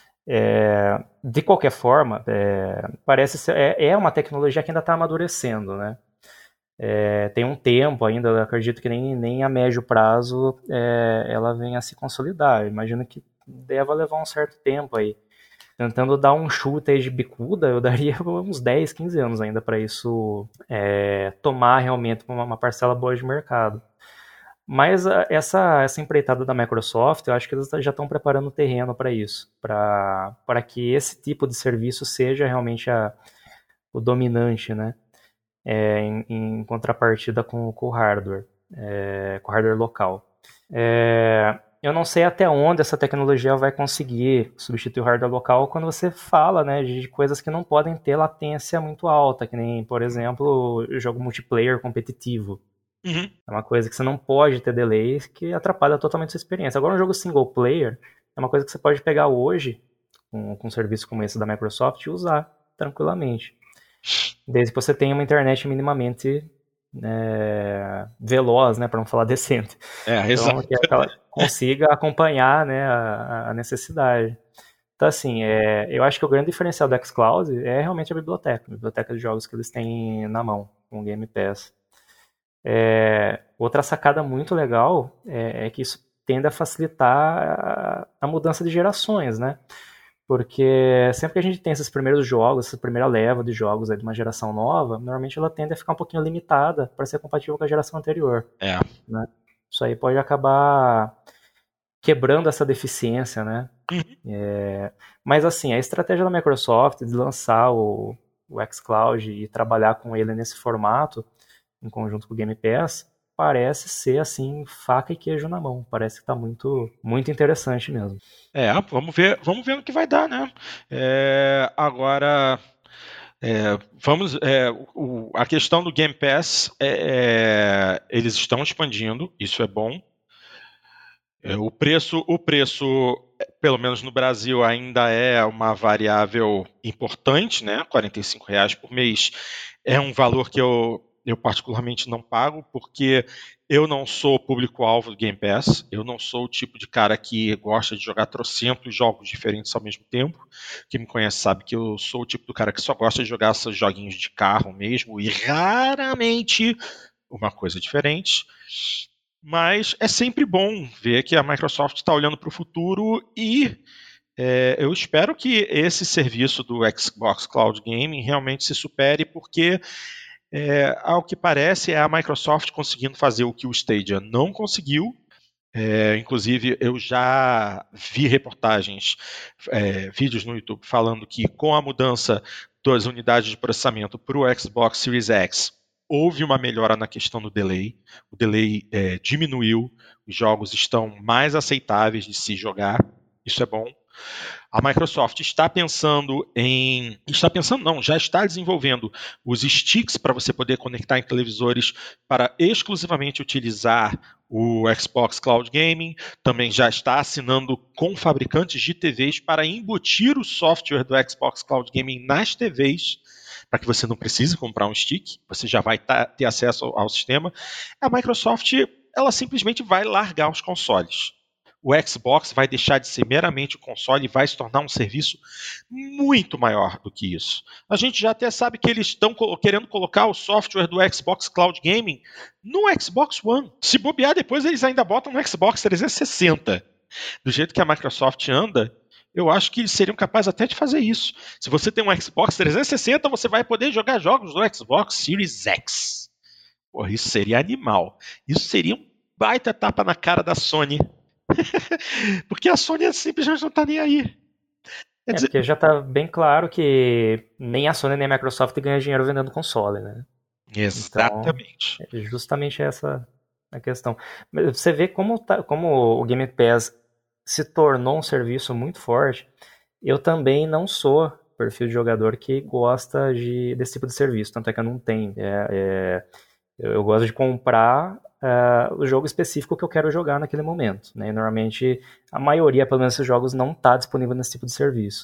[SPEAKER 2] É, de qualquer forma, é, parece ser, é, é uma tecnologia que ainda está amadurecendo, né? É, tem um tempo ainda, eu acredito que nem, nem a médio prazo é, ela venha a se consolidar. Eu imagino que deva levar um certo tempo aí. Tentando dar um chute aí de bicuda, eu daria uns dez, quinze anos ainda para isso é, tomar realmente uma, uma parcela boa de mercado. Mas essa, essa empreitada da Microsoft, eu acho que eles já estão preparando o terreno para isso, para que esse tipo de serviço seja realmente a, o dominante, né? É, em, em contrapartida com, com o hardware, é, com o hardware local. É, eu não sei até onde essa tecnologia vai conseguir substituir o hardware local quando você fala, né, de coisas que não podem ter latência muito alta, que nem, por exemplo, o jogo multiplayer competitivo.
[SPEAKER 1] Uhum.
[SPEAKER 2] É uma coisa que você não pode ter delay, que atrapalha totalmente a sua experiência. Agora, um jogo single player é uma coisa que você pode pegar hoje, com, com um serviço como esse da Microsoft, e usar tranquilamente. Desde que você tenha uma internet minimamente é, veloz, né, para não falar decente.
[SPEAKER 1] É,
[SPEAKER 2] então,
[SPEAKER 1] exato.
[SPEAKER 2] que ela consiga acompanhar, né, a, a necessidade. Então, assim, é, eu acho que o grande diferencial do xCloud é realmente a biblioteca, a biblioteca de jogos que eles têm na mão, com o Game Pass. É, outra sacada muito legal é, é que isso tende a facilitar a, a mudança de gerações, né? Porque sempre que a gente tem esses primeiros jogos, essa primeira leva de jogos aí de uma geração nova, normalmente ela tende a ficar um pouquinho limitada para ser compatível com a geração anterior.
[SPEAKER 1] É.
[SPEAKER 2] Né? Isso aí pode acabar quebrando essa deficiência, né?
[SPEAKER 1] Uhum.
[SPEAKER 2] É, mas assim, a estratégia da Microsoft de lançar o, o xCloud e trabalhar com ele nesse formato, em conjunto com o Game Pass, parece ser assim, faca e queijo na mão. Parece que está muito, muito interessante mesmo.
[SPEAKER 1] É, vamos ver, vamos ver no que vai dar, né? É, agora, é, vamos, é, o, a questão do Game Pass, é, é, eles estão expandindo, isso é bom. É, o preço, o preço, pelo menos no Brasil, ainda é uma variável importante, né? quarenta e cinco reais por mês é um valor que eu, eu particularmente não pago, porque eu não sou público-alvo do Game Pass, eu não sou o tipo de cara que gosta de jogar trocentos jogos diferentes ao mesmo tempo. Quem me conhece sabe que eu sou o tipo do cara que só gosta de jogar esses joguinhos de carro mesmo, e raramente uma coisa diferente. Mas é sempre bom ver que a Microsoft está olhando para o futuro e é, eu espero que esse serviço do Xbox Cloud Gaming realmente se supere, porque, é, ao que parece, é a Microsoft conseguindo fazer o que o Stadia não conseguiu. É, inclusive, eu já vi reportagens, é, vídeos no YouTube falando que com a mudança das unidades de processamento para o Xbox Series X, houve uma melhora na questão do delay. O delay é, diminuiu, os jogos estão mais aceitáveis de se jogar, isso é bom. A Microsoft está pensando em... Está pensando não, já está desenvolvendo os sticks para você poder conectar em televisores para exclusivamente utilizar o Xbox Cloud Gaming. Também já está assinando com fabricantes de T Vs para embutir o software do Xbox Cloud Gaming nas T Vs, para que você não precise comprar um stick, você já vai ter acesso ao, ao sistema. A Microsoft, ela simplesmente vai largar os consoles. O Xbox vai deixar de ser meramente o console e vai se tornar um serviço muito maior do que isso. A gente já até sabe que eles estão querendo colocar o software do Xbox Cloud Gaming no Xbox One. Se bobear, depois eles ainda botam no Xbox trezentos e sessenta. Do jeito que a Microsoft anda, eu acho que eles seriam capazes até de fazer isso. Se você tem um Xbox trezentos e sessenta, você vai poder jogar jogos do Xbox Series X. Porra, isso seria animal. Isso seria um baita tapa na cara da Sony. Porque a Sony simplesmente não está nem aí.
[SPEAKER 2] É, dizer... porque já está bem claro que nem a Sony nem a Microsoft ganham dinheiro vendendo console, né?
[SPEAKER 1] Exatamente.
[SPEAKER 2] Então, é justamente essa a questão. Você vê como, tá, como o Game Pass se tornou um serviço muito forte. Eu também não sou perfil de jogador que gosta de, desse tipo de serviço, tanto é que eu não tenho. É, é, eu gosto de comprar uh, o jogo específico que eu quero jogar naquele momento, né? E normalmente a maioria, pelo menos, desses jogos não está disponível nesse tipo de serviço.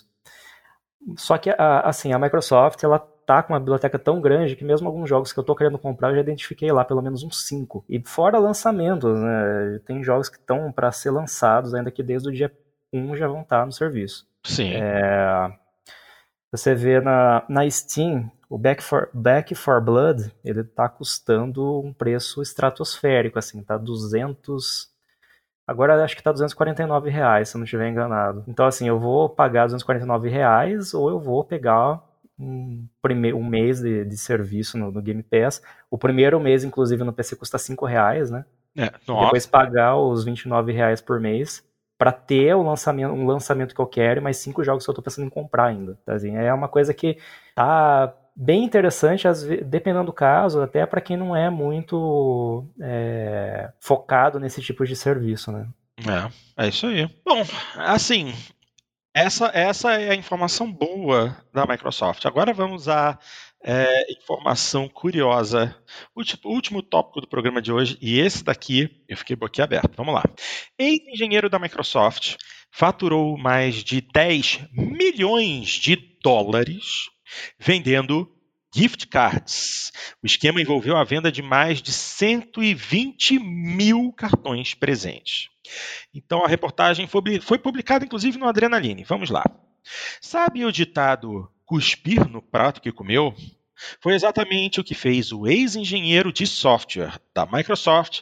[SPEAKER 2] Só que assim, a Microsoft ela tá com uma biblioteca tão grande que mesmo alguns jogos que eu tô querendo comprar eu já identifiquei lá pelo menos uns cinco. E fora lançamentos, né? Tem jogos que estão para ser lançados ainda que desde o dia um já vão estar no serviço.
[SPEAKER 1] Sim.
[SPEAKER 2] É, você vê na, na Steam, o Back for, Back for Blood, ele tá custando um preço estratosférico, assim, tá duzentos... Agora acho que tá duzentos e quarenta e nove reais, se eu não estiver enganado. Então, assim, eu vou pagar duzentos e quarenta e nove reais ou eu vou pegar um, prime- um mês de, de serviço no, no Game Pass. O primeiro mês, inclusive, no P C custa cinco reais, né?
[SPEAKER 1] É,
[SPEAKER 2] e depois pagar os vinte e nove reais por mês para ter o lançamento, um lançamento que eu quero e mais cinco jogos que eu tô pensando em comprar ainda. Então, assim, é uma coisa que tá bem interessante, às vezes, dependendo do caso, até para quem não é muito é, focado nesse tipo de serviço, né?
[SPEAKER 1] É, é isso aí. Bom, assim, essa, essa é a informação boa da Microsoft. Agora vamos à é, informação curiosa. O último tópico do programa de hoje, e esse daqui eu fiquei boquiaberto. Vamos lá. Ex-engenheiro da Microsoft faturou mais de dez milhões de dólares vendendo gift cards. O esquema envolveu a venda de mais de cento e vinte mil cartões presentes. Então a reportagem foi, foi publicada inclusive no Adrenaline. Vamos lá. Sabe o ditado cuspir no prato que comeu? Foi exatamente o que fez o ex-engenheiro de software da Microsoft,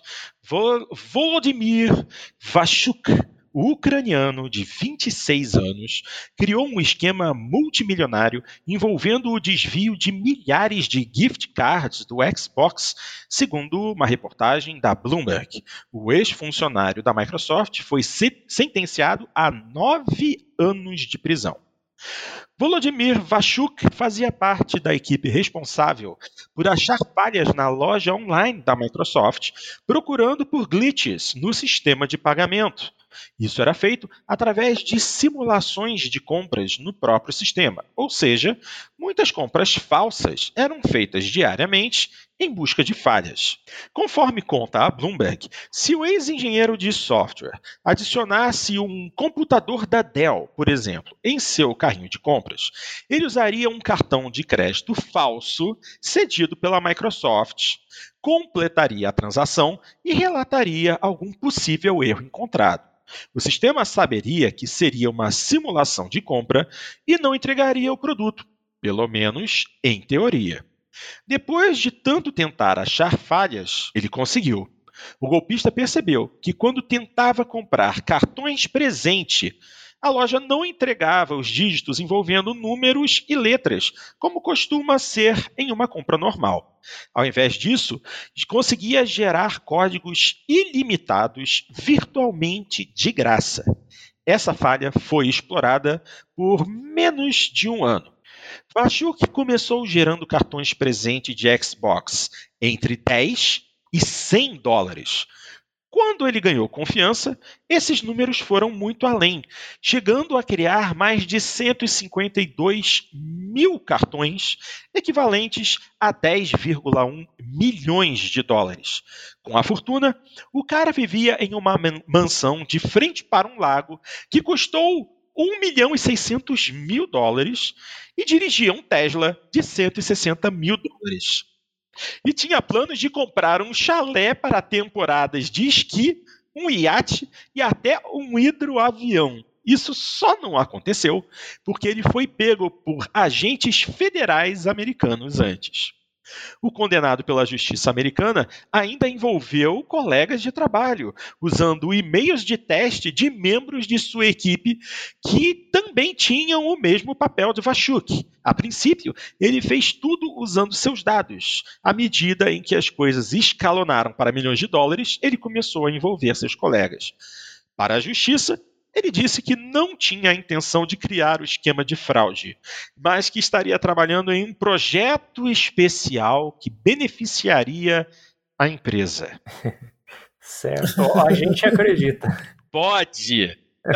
[SPEAKER 1] Volodymyr Vashchuk. O ucraniano de vinte e seis anos criou um esquema multimilionário envolvendo o desvio de milhares de gift cards do Xbox, segundo uma reportagem da Bloomberg. O ex-funcionário da Microsoft foi sentenciado a nove anos de prisão. Volodymyr Vashchuk fazia parte da equipe responsável por achar falhas na loja online da Microsoft, procurando por glitches no sistema de pagamento. Isso era feito através de simulações de compras no próprio sistema, ou seja, muitas compras falsas eram feitas diariamente em busca de falhas. Conforme conta a Bloomberg, se o ex-engenheiro de software adicionasse um computador da Dell, por exemplo, em seu carrinho de compras, ele usaria um cartão de crédito falso cedido pela Microsoft, completaria a transação e relataria algum possível erro encontrado. O sistema saberia que seria uma simulação de compra e não entregaria o produto, pelo menos em teoria. Depois de tanto tentar achar falhas, ele conseguiu. O golpista percebeu que quando tentava comprar cartões presente, a loja não entregava os dígitos envolvendo números e letras, como costuma ser em uma compra normal. Ao invés disso, conseguia gerar códigos ilimitados virtualmente de graça. Essa falha foi explorada por menos de um ano. Vashchuk começou gerando cartões presente de Xbox entre dez e cem dólares. Quando ele ganhou confiança, esses números foram muito além, chegando a criar mais de cento e cinquenta e dois mil cartões, equivalentes a dez vírgula um milhões de dólares. Com a fortuna, o cara vivia em uma mansão de frente para um lago que custou um milhão e seiscentos mil dólares e dirigia um Tesla de cento e sessenta mil dólares. E tinha planos de comprar um chalé para temporadas de esqui, um iate e até um hidroavião. Isso só não aconteceu porque ele foi pego por agentes federais americanos antes. O condenado pela justiça americana ainda envolveu colegas de trabalho, usando e-mails de teste de membros de sua equipe que também tinham o mesmo papel de Vashchuk. A princípio, ele fez tudo usando seus dados. À medida em que as coisas escalonaram para milhões de dólares, ele começou a envolver seus colegas. Para a justiça, Ele disse que não tinha a intenção de criar o esquema de fraude, mas que estaria trabalhando em um projeto especial que beneficiaria a empresa.
[SPEAKER 2] Certo, a gente acredita.
[SPEAKER 1] Pode!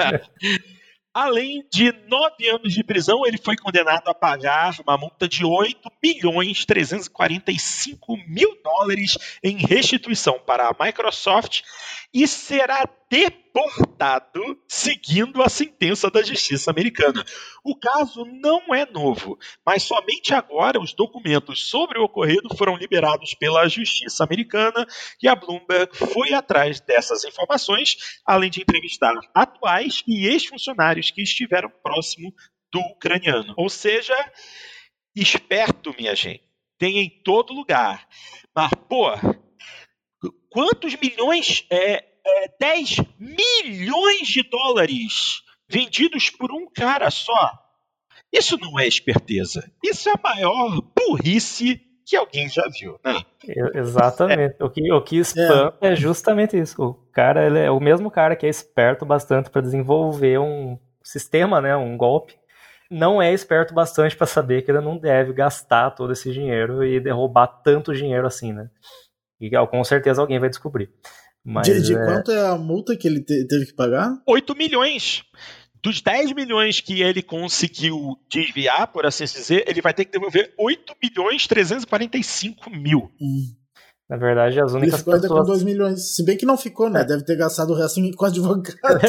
[SPEAKER 1] Além de nove anos de prisão, ele foi condenado a pagar uma multa de oito milhões trezentos e quarenta e cinco mil dólares em restituição para a Microsoft e será deportado seguindo a sentença da justiça americana. O caso não é novo, mas somente agora os documentos sobre o ocorrido foram liberados pela justiça americana e a Bloomberg foi atrás dessas informações, além de entrevistar atuais e ex-funcionários que estiveram próximo do ucraniano. Ou seja, esperto, minha gente. Tem em todo lugar. Mas, pô, quantos milhões... É, é, dez milhões de dólares vendidos por um cara só. Isso não é esperteza. Isso é a maior burrice que alguém já viu, né?
[SPEAKER 2] Exatamente. É. O que, o que espanta é. é justamente isso. O cara, ele é o mesmo cara que é esperto bastante para desenvolver um sistema, né, um golpe. Não é esperto bastante para saber que ele não deve gastar todo esse dinheiro e derrubar tanto dinheiro assim, né? E com certeza alguém vai descobrir. Mas,
[SPEAKER 3] de de
[SPEAKER 2] é...
[SPEAKER 3] quanto é a multa que ele te, teve que pagar?
[SPEAKER 1] oito milhões. Dos dez milhões que ele conseguiu desviar, por assim dizer, ele vai ter que devolver oito milhões trezentos e quarenta e cinco mil.
[SPEAKER 3] Hum.
[SPEAKER 2] Na verdade, as únicas
[SPEAKER 3] ele ficou
[SPEAKER 2] pessoas...
[SPEAKER 3] ainda com dois milhões. Se bem que não ficou, né? Deve ter gastado o resto com advogado.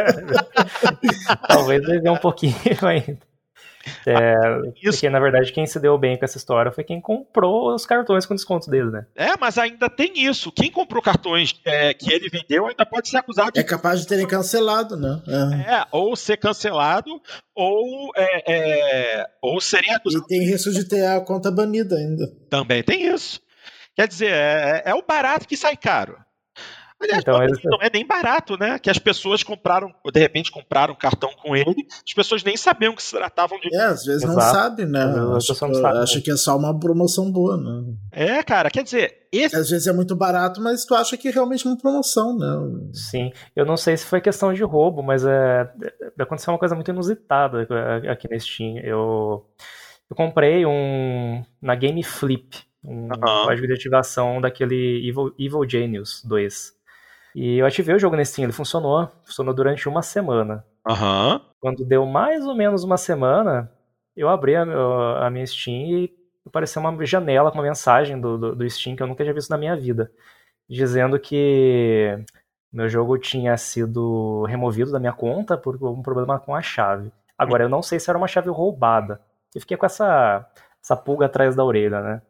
[SPEAKER 2] Talvez ele dê um pouquinho ainda. É, porque na verdade quem se deu bem com essa história foi quem comprou os cartões com desconto dele, né?
[SPEAKER 1] É, mas ainda tem isso. Quem comprou cartões é, que ele vendeu ainda pode ser acusado de...
[SPEAKER 3] É capaz de terem cancelado, né?
[SPEAKER 1] É, é ou ser cancelado ou, é, é, ou seria acusado.
[SPEAKER 3] E tem risco de ter a conta banida ainda.
[SPEAKER 1] Também tem isso. Quer dizer, é, é o barato que sai caro. Aliás, então, não, eles... não é nem barato, né? Que as pessoas compraram, de repente compraram cartão com ele, as pessoas nem sabiam que se tratavam de...
[SPEAKER 3] É, às vezes Exato. não sabe, né? Acho que, sabe, acho né? que é só uma promoção boa, né?
[SPEAKER 1] É, cara, quer dizer... Esse...
[SPEAKER 3] Às vezes é muito barato, mas tu acha que é realmente uma promoção, né?
[SPEAKER 2] Sim, eu não sei se foi questão de roubo, mas é... aconteceu uma coisa muito inusitada aqui na Steam. Eu, eu comprei um... na Game Flip, um uh-huh. código de ativação daquele Evil, Evil Genius dois. E eu ativei o jogo na Steam, ele funcionou, funcionou durante uma semana.
[SPEAKER 1] Uhum.
[SPEAKER 2] Quando deu mais ou menos uma semana, eu abri a, a minha Steam e apareceu uma janela com uma mensagem do, do, do Steam que eu nunca tinha visto na minha vida, dizendo que meu jogo tinha sido removido da minha conta por um problema com a chave. Agora, eu não sei se era uma chave roubada. Eu fiquei com essa, essa pulga atrás da orelha, né?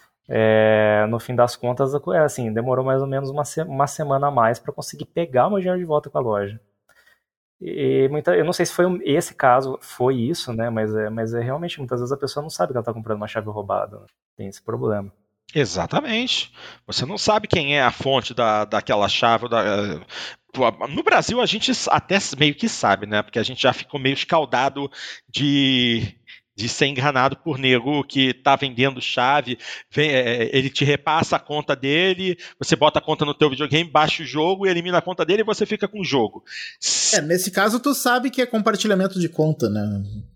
[SPEAKER 2] É, no fim das contas, assim, demorou mais ou menos uma, se- uma semana a mais para conseguir pegar o meu dinheiro de volta com a loja. E muita, eu não sei se foi um- esse caso, foi isso, né? Mas é, mas é realmente, muitas vezes a pessoa não sabe que ela está comprando uma chave roubada, né? Tem esse problema.
[SPEAKER 1] Exatamente. Você não sabe quem é a fonte da, daquela chave. Da, no Brasil a gente até meio que sabe, né? Porque a gente já ficou meio escaldado de... de ser enganado por nego que tá vendendo chave, vem, é, ele te repassa a conta dele, você bota a conta no teu videogame, baixa o jogo, elimina a conta dele e você fica com o jogo.
[SPEAKER 3] É, nesse caso tu sabe que é compartilhamento de conta, né?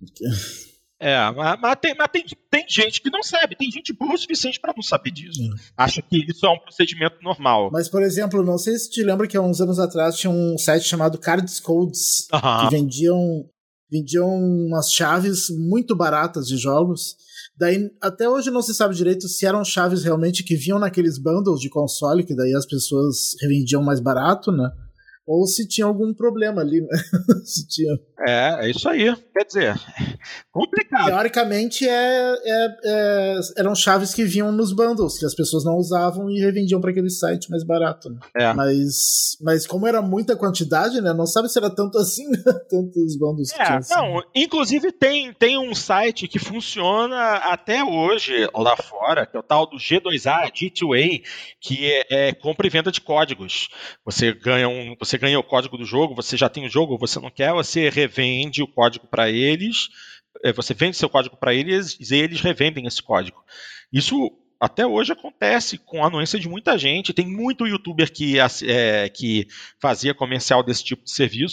[SPEAKER 1] É, mas, mas, tem, mas tem, tem gente que não sabe, tem gente burra o suficiente para não saber disso. Hum. Acha que isso é um procedimento normal.
[SPEAKER 3] Mas, por exemplo, não sei se te lembra que há uns anos atrás tinha um site chamado Cards Codes, uh-huh. que vendiam... vendiam umas chaves muito baratas de jogos. Daí, até hoje não se sabe direito se eram chaves realmente que vinham naqueles bundles de console, que daí as pessoas revendiam mais barato, né? Ou se tinha algum problema ali, né? se tinha...
[SPEAKER 1] É, é isso aí. Quer dizer, complicado.
[SPEAKER 3] Teoricamente, é, é, é, eram chaves que vinham nos bundles, que as pessoas não usavam e revendiam para aquele site mais barato. Né?
[SPEAKER 1] É.
[SPEAKER 3] Mas, mas como era muita quantidade, né? Não sabe se era tanto assim, né? Tantos bundles.
[SPEAKER 1] É, assim. Não, inclusive tem, tem um site que funciona até hoje lá fora, que é o tal do G dois A, G dois A, que é, é compra e venda de códigos. Você ganha, um, você ganha o código do jogo, você já tem o jogo, você não quer, você revende o código para eles, você vende seu código para eles e eles revendem esse código. Isso até hoje acontece com a anuência de muita gente, tem muito youtuber que, é, que fazia comercial desse tipo de serviço,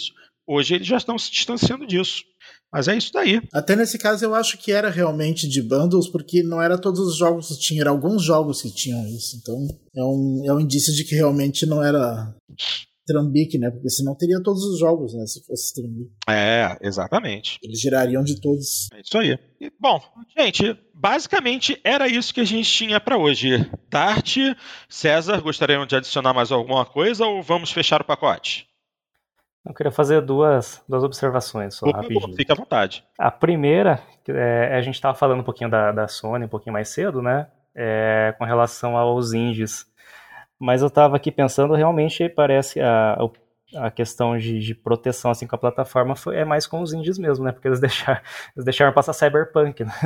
[SPEAKER 1] Hoje eles já estão se distanciando disso. Mas é isso daí.
[SPEAKER 3] Até nesse caso eu acho que era realmente de bundles, porque não era todos os jogos que tinham, eram alguns jogos que tinham isso. Então é um, é um indício de que realmente não era trambique, né? Porque senão teria todos os jogos, né? Se fosse trambique.
[SPEAKER 1] É, exatamente.
[SPEAKER 3] Eles girariam de todos.
[SPEAKER 1] É isso aí. E, bom, gente, basicamente era isso que a gente tinha para hoje. Dart, César, gostariam de adicionar mais alguma coisa ou vamos fechar o pacote?
[SPEAKER 2] Eu queria fazer duas, duas observações só,
[SPEAKER 1] Por
[SPEAKER 2] rapidinho.
[SPEAKER 1] favor, fique à vontade.
[SPEAKER 2] A primeira, é, a gente estava falando um pouquinho da, da Sony um pouquinho mais cedo, né? É, com relação aos indies. Mas eu estava aqui pensando, realmente parece a, a questão de, de proteção assim, com a plataforma foi, é mais com os indies mesmo, né? Porque eles deixaram, eles deixaram passar Cyberpunk, né?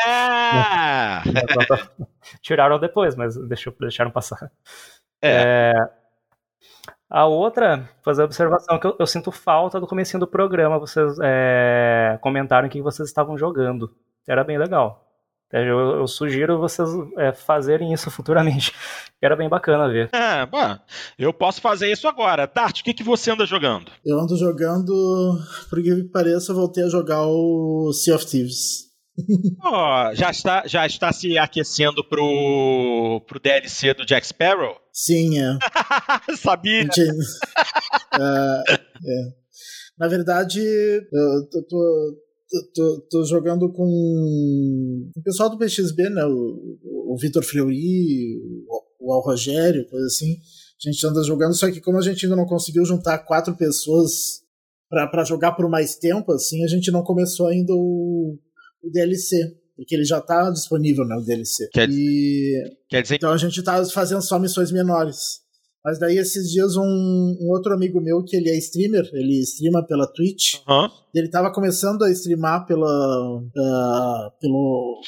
[SPEAKER 1] É!
[SPEAKER 2] Tiraram depois, mas deixou, deixaram passar.
[SPEAKER 1] É.
[SPEAKER 2] É, a outra, fazer a observação que eu, eu sinto falta do comecinho do programa. Vocês é, comentaram que vocês estavam jogando. Era bem legal. Eu, eu sugiro vocês é, fazerem isso futuramente. Era bem bacana ver.
[SPEAKER 1] É, bom, eu posso fazer isso agora. Dart, o que, que você anda jogando?
[SPEAKER 3] Eu ando jogando, por que pareça, eu voltei a jogar o Sea of Thieves.
[SPEAKER 1] Oh, já, está, já está se aquecendo pro, pro D L C do Jack Sparrow?
[SPEAKER 3] Sim, é.
[SPEAKER 1] Sabia?
[SPEAKER 3] Gente, uh, é. Na verdade, eu tô, tô, tô, tô jogando com o pessoal do P X B, né? O, o Vitor Fleury, o, o Al Rogério, coisa assim. A gente anda jogando, só que como a gente ainda não conseguiu juntar quatro pessoas pra, pra jogar por mais tempo, assim, a gente não começou ainda o o D L C, porque ele já tá disponível, né, o D L C.
[SPEAKER 1] Quer,
[SPEAKER 3] e...
[SPEAKER 1] quer dizer...
[SPEAKER 3] Então a gente tá fazendo só missões menores. Mas daí esses dias um, um outro amigo meu, que ele é streamer, ele streama pela Twitch,
[SPEAKER 1] uhum.
[SPEAKER 3] ele tava começando a streamar pela... Uh, pelo...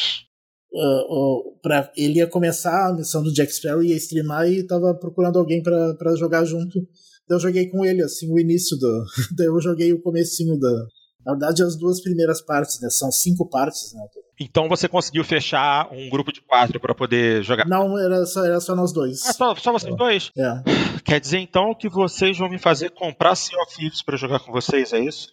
[SPEAKER 3] Uh, uh, pra, ele ia começar a missão do Jack Sparrow, ia streamar e tava procurando alguém pra, pra jogar junto. Daí eu joguei com ele, assim, o início do... Daí eu joguei o comecinho da... Na verdade, as duas primeiras partes, né? São cinco partes, né?
[SPEAKER 1] Então você conseguiu fechar um grupo de quatro para poder jogar?
[SPEAKER 3] Não, era só, era só nós dois.
[SPEAKER 1] Ah, só, só vocês
[SPEAKER 3] é.
[SPEAKER 1] dois?
[SPEAKER 3] É.
[SPEAKER 1] Quer dizer, então, que vocês vão me fazer comprar Sea of Thieves para jogar com vocês, é isso?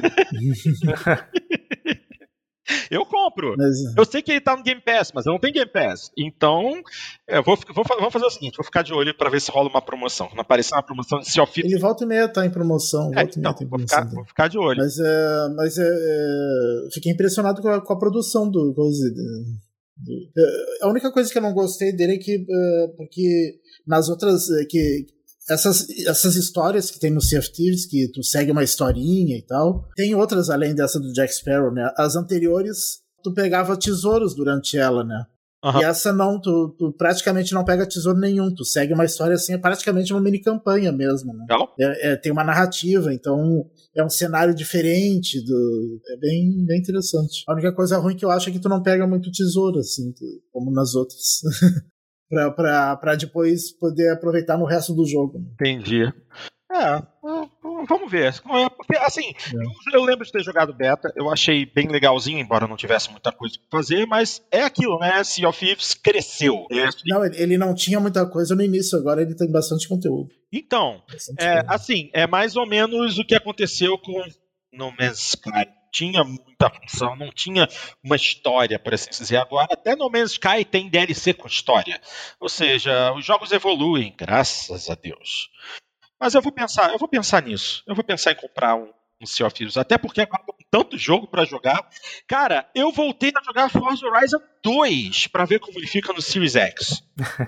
[SPEAKER 1] Eu compro. Mas... Eu sei que ele tá no Game Pass, mas eu não tenho Game Pass. Então, eu vou, vou, vou fazer o seguinte, vou ficar de olho pra ver se rola uma promoção. Quando aparecer uma promoção de Sea of Thieves...
[SPEAKER 3] Ele volta e meia tá em promoção.
[SPEAKER 1] É,
[SPEAKER 3] volta
[SPEAKER 1] então,
[SPEAKER 3] e meia tá em
[SPEAKER 1] vou,
[SPEAKER 3] promoção
[SPEAKER 1] ficar, vou ficar de olho.
[SPEAKER 3] Mas, é, mas é, é, fiquei impressionado com a, com a produção do... do a única coisa que eu não gostei dele é que... É, porque nas outras... É, que Essas, essas histórias que tem no Sea of Thieves, que tu segue uma historinha e tal, tem outras além dessa do Jack Sparrow, né? As anteriores, tu pegava tesouros durante ela, né? Uhum. E essa não, tu, tu praticamente não pega tesouro nenhum, tu segue uma história assim, é praticamente uma mini campanha mesmo, né? É, é, tem uma narrativa, então é um cenário diferente, do, é bem, bem interessante. A única coisa ruim que eu acho é que tu não pega muito tesouro, assim, tu, como nas outras. Pra, pra, pra depois poder aproveitar no resto do jogo.
[SPEAKER 1] Entendi. É, vamos ver. Porque, assim, é. eu, eu lembro de ter jogado beta, eu achei bem legalzinho, embora não tivesse muita coisa pra fazer, mas é aquilo, né? Sea of Thieves cresceu.
[SPEAKER 3] Não, ele não tinha muita coisa no início, agora ele tem bastante conteúdo.
[SPEAKER 1] Então, é, assim, é mais ou menos o que aconteceu com No Man's Sky. Tinha muita função, não tinha uma história, por assim dizer. Agora, até No Man's Sky tem D L C com história. Ou seja, os jogos evoluem, graças a Deus. Mas eu vou pensar, eu vou pensar nisso. Eu vou pensar em comprar um, um Sea of Thieves. Até porque agora tem tanto jogo pra jogar. Cara, eu voltei a jogar Forza Horizon dois pra ver como ele fica no Series X.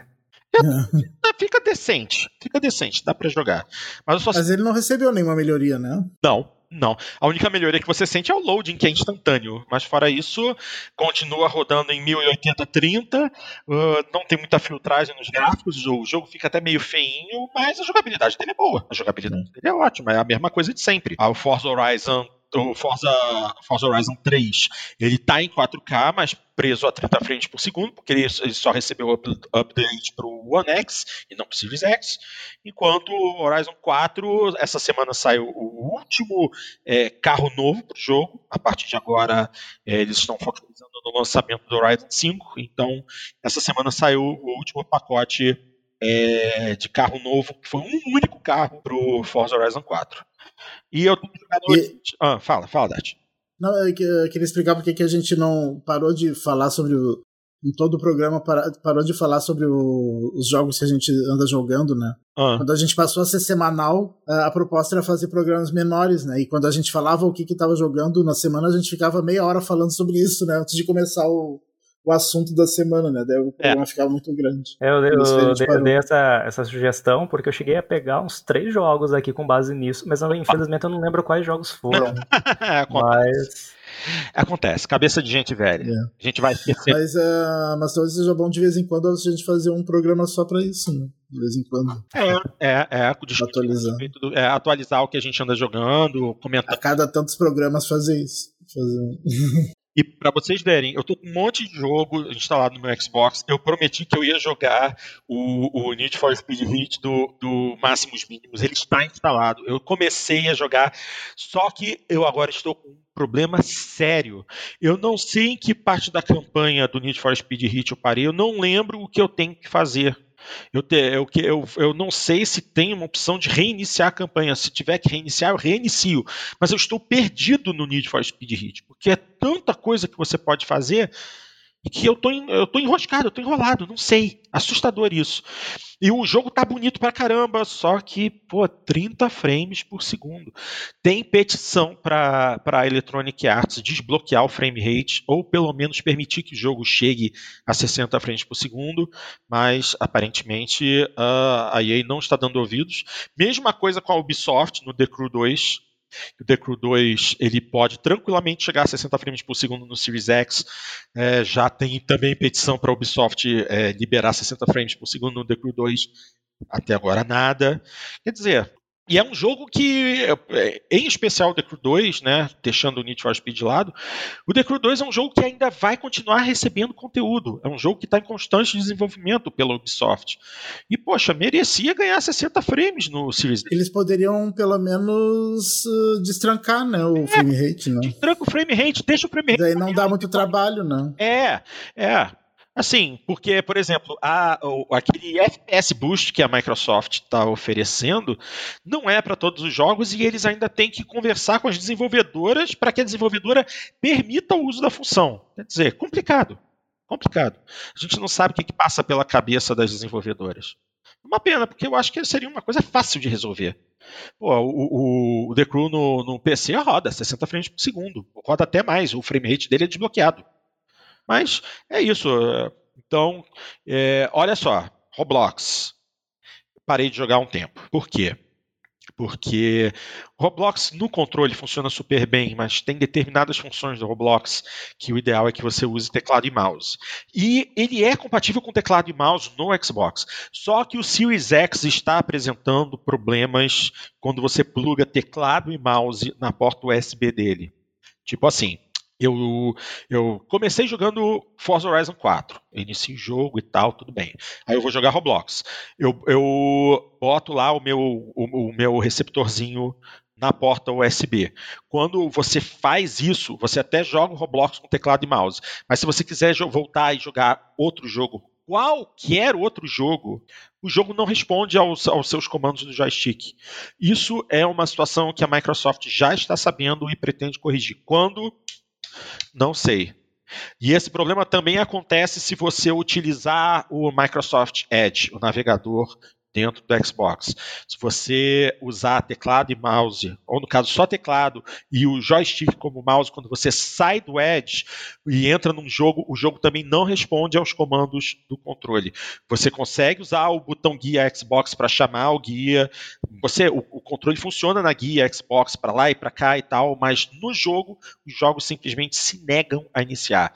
[SPEAKER 1] Fica decente, fica decente, dá pra jogar. Mas, eu só...
[SPEAKER 3] Mas ele não recebeu nenhuma melhoria, né?
[SPEAKER 1] Não. Não, a única melhoria que você sente é o loading, que é instantâneo, mas fora isso, continua rodando em mil e oitenta por trinta, uh, não tem muita filtragem nos gráficos, o jogo fica até meio feinho, mas a jogabilidade dele é boa, a jogabilidade dele é ótima, é a mesma coisa de sempre. Ah, o Forza Horizon, o Forza, Forza Horizon três, ele tá em quatro K, mas preso a trinta frames por segundo, porque ele, ele só recebeu up, update para o One X e não para o Series X, enquanto o Horizon quatro, essa semana saiu o último é, carro novo para o jogo, a partir de agora é, eles estão focalizando no lançamento do Horizon cinco, então essa semana saiu o último pacote é, de carro novo, que foi um único carro pro Forza Horizon quatro. E eu tô jogando...
[SPEAKER 3] E...
[SPEAKER 1] Ah, fala, fala, Dati.
[SPEAKER 3] Não, eu queria explicar porque que a gente não parou de falar sobre o... Em todo o programa parou de falar sobre o, os jogos que a gente anda jogando, né? Ah. Quando a gente passou a ser semanal, a proposta era fazer programas menores, né? E quando a gente falava o que que tava jogando na semana, a gente ficava meia hora falando sobre isso, né? Antes de começar o, o assunto da semana, né? Daí o programa é. ficava muito grande.
[SPEAKER 2] Eu, eu, eu, dei, eu dei essa, essa sugestão porque eu cheguei a pegar uns três jogos aqui com base nisso, mas eu, infelizmente eu não lembro quais jogos foram. mas...
[SPEAKER 1] Acontece, cabeça de gente velha. É. A gente vai esquecer.
[SPEAKER 3] Mas, uh, mas talvez seja bom de vez em quando a gente fazer um programa só pra isso, né? De vez em quando.
[SPEAKER 1] É, é, é.
[SPEAKER 3] Atualizar.
[SPEAKER 1] É, atualizar o que a gente anda jogando, comentar.
[SPEAKER 3] A cada tantos programas fazer isso. Fazer...
[SPEAKER 1] E pra vocês verem, eu tô com um monte de jogo instalado no meu Xbox. Eu prometi que eu ia jogar o, o Need for Speed Heat do, do Máximos Mínimos. Ele está instalado. Eu comecei a jogar, só que eu agora estou com um problema sério. Eu não sei em que parte da campanha do Need for Speed Heat eu parei. Eu não lembro o que eu tenho que fazer. Eu, te, eu, eu, eu não sei se tem uma opção de reiniciar a campanha. Se tiver que reiniciar, eu reinicio. Mas eu estou perdido no Need for Speed Heat, porque é tanta coisa que você pode fazer que eu tô, eu tô enroscado, eu tô enrolado, não sei. Assustador isso. E o jogo tá bonito pra caramba, só que, pô, trinta frames por segundo. Tem petição pra, pra Electronic Arts desbloquear o frame rate, ou pelo menos permitir que o jogo chegue a sessenta frames por segundo, mas aparentemente uh, a E A não está dando ouvidos. Mesma coisa com a Ubisoft no The Crew dois. O The Crew dois ele pode tranquilamente chegar a sessenta frames por segundo no Series X. É, já tem também petição para a Ubisoft é, liberar sessenta frames por segundo no The Crew dois. Até agora nada. Quer dizer, e é um jogo que, em especial o The Crew dois, né, deixando o Need for Speed de lado, o The Crew dois é um jogo que ainda vai continuar recebendo conteúdo. É um jogo que está em constante desenvolvimento pela Ubisoft. E, poxa, merecia ganhar sessenta frames no Series X.
[SPEAKER 3] Eles poderiam, pelo menos, uh, destrancar, né, o é, frame rate, né?
[SPEAKER 1] Destranca o frame rate, deixa o frame rate.
[SPEAKER 3] Daí não dá muito trabalho, né?
[SPEAKER 1] É, é. Assim, porque, por exemplo, a, o, aquele F P S Boost que a Microsoft está oferecendo não é para todos os jogos e eles ainda têm que conversar com as desenvolvedoras para que a desenvolvedora permita o uso da função. Quer dizer, complicado. Complicado. A gente não sabe o que, que passa pela cabeça das desenvolvedoras. Uma pena, porque eu acho que seria uma coisa fácil de resolver. Pô, o, o, o The Crew no, no P C roda sessenta frames por segundo. Roda até mais, o frame rate dele é desbloqueado. Mas é isso. Então, é, olha só, Roblox. Parei de jogar há um tempo. Por quê? Porque Roblox no controle funciona super bem, mas tem determinadas funções do Roblox que o ideal é que você use teclado e mouse. E ele é compatível com teclado e mouse no Xbox. Só que o Series X está apresentando problemas quando você pluga teclado e mouse na porta U S B dele. Tipo assim, Eu, eu comecei jogando Forza Horizon quatro. Eu iniciei o jogo e tal, tudo bem. Aí eu vou jogar Roblox. Eu, eu boto lá o meu, o, o meu receptorzinho na porta U S B. Quando você faz isso, você até joga o Roblox com teclado e mouse. Mas se você quiser voltar e jogar outro jogo, qualquer outro jogo, o jogo não responde aos, aos seus comandos do joystick. Isso é uma situação que a Microsoft já está sabendo e pretende corrigir. Quando... Não sei. E esse problema também acontece se você utilizar o Microsoft Edge, o navegador dentro do Xbox. Se você usar teclado e mouse, ou no caso só teclado e o joystick como mouse, quando você sai do Edge e entra num jogo, o jogo também não responde aos comandos do controle. Você consegue usar o botão guia Xbox para chamar o guia, você, o, o controle funciona na guia Xbox para lá e para cá e tal, mas no jogo, os jogos simplesmente se negam a iniciar.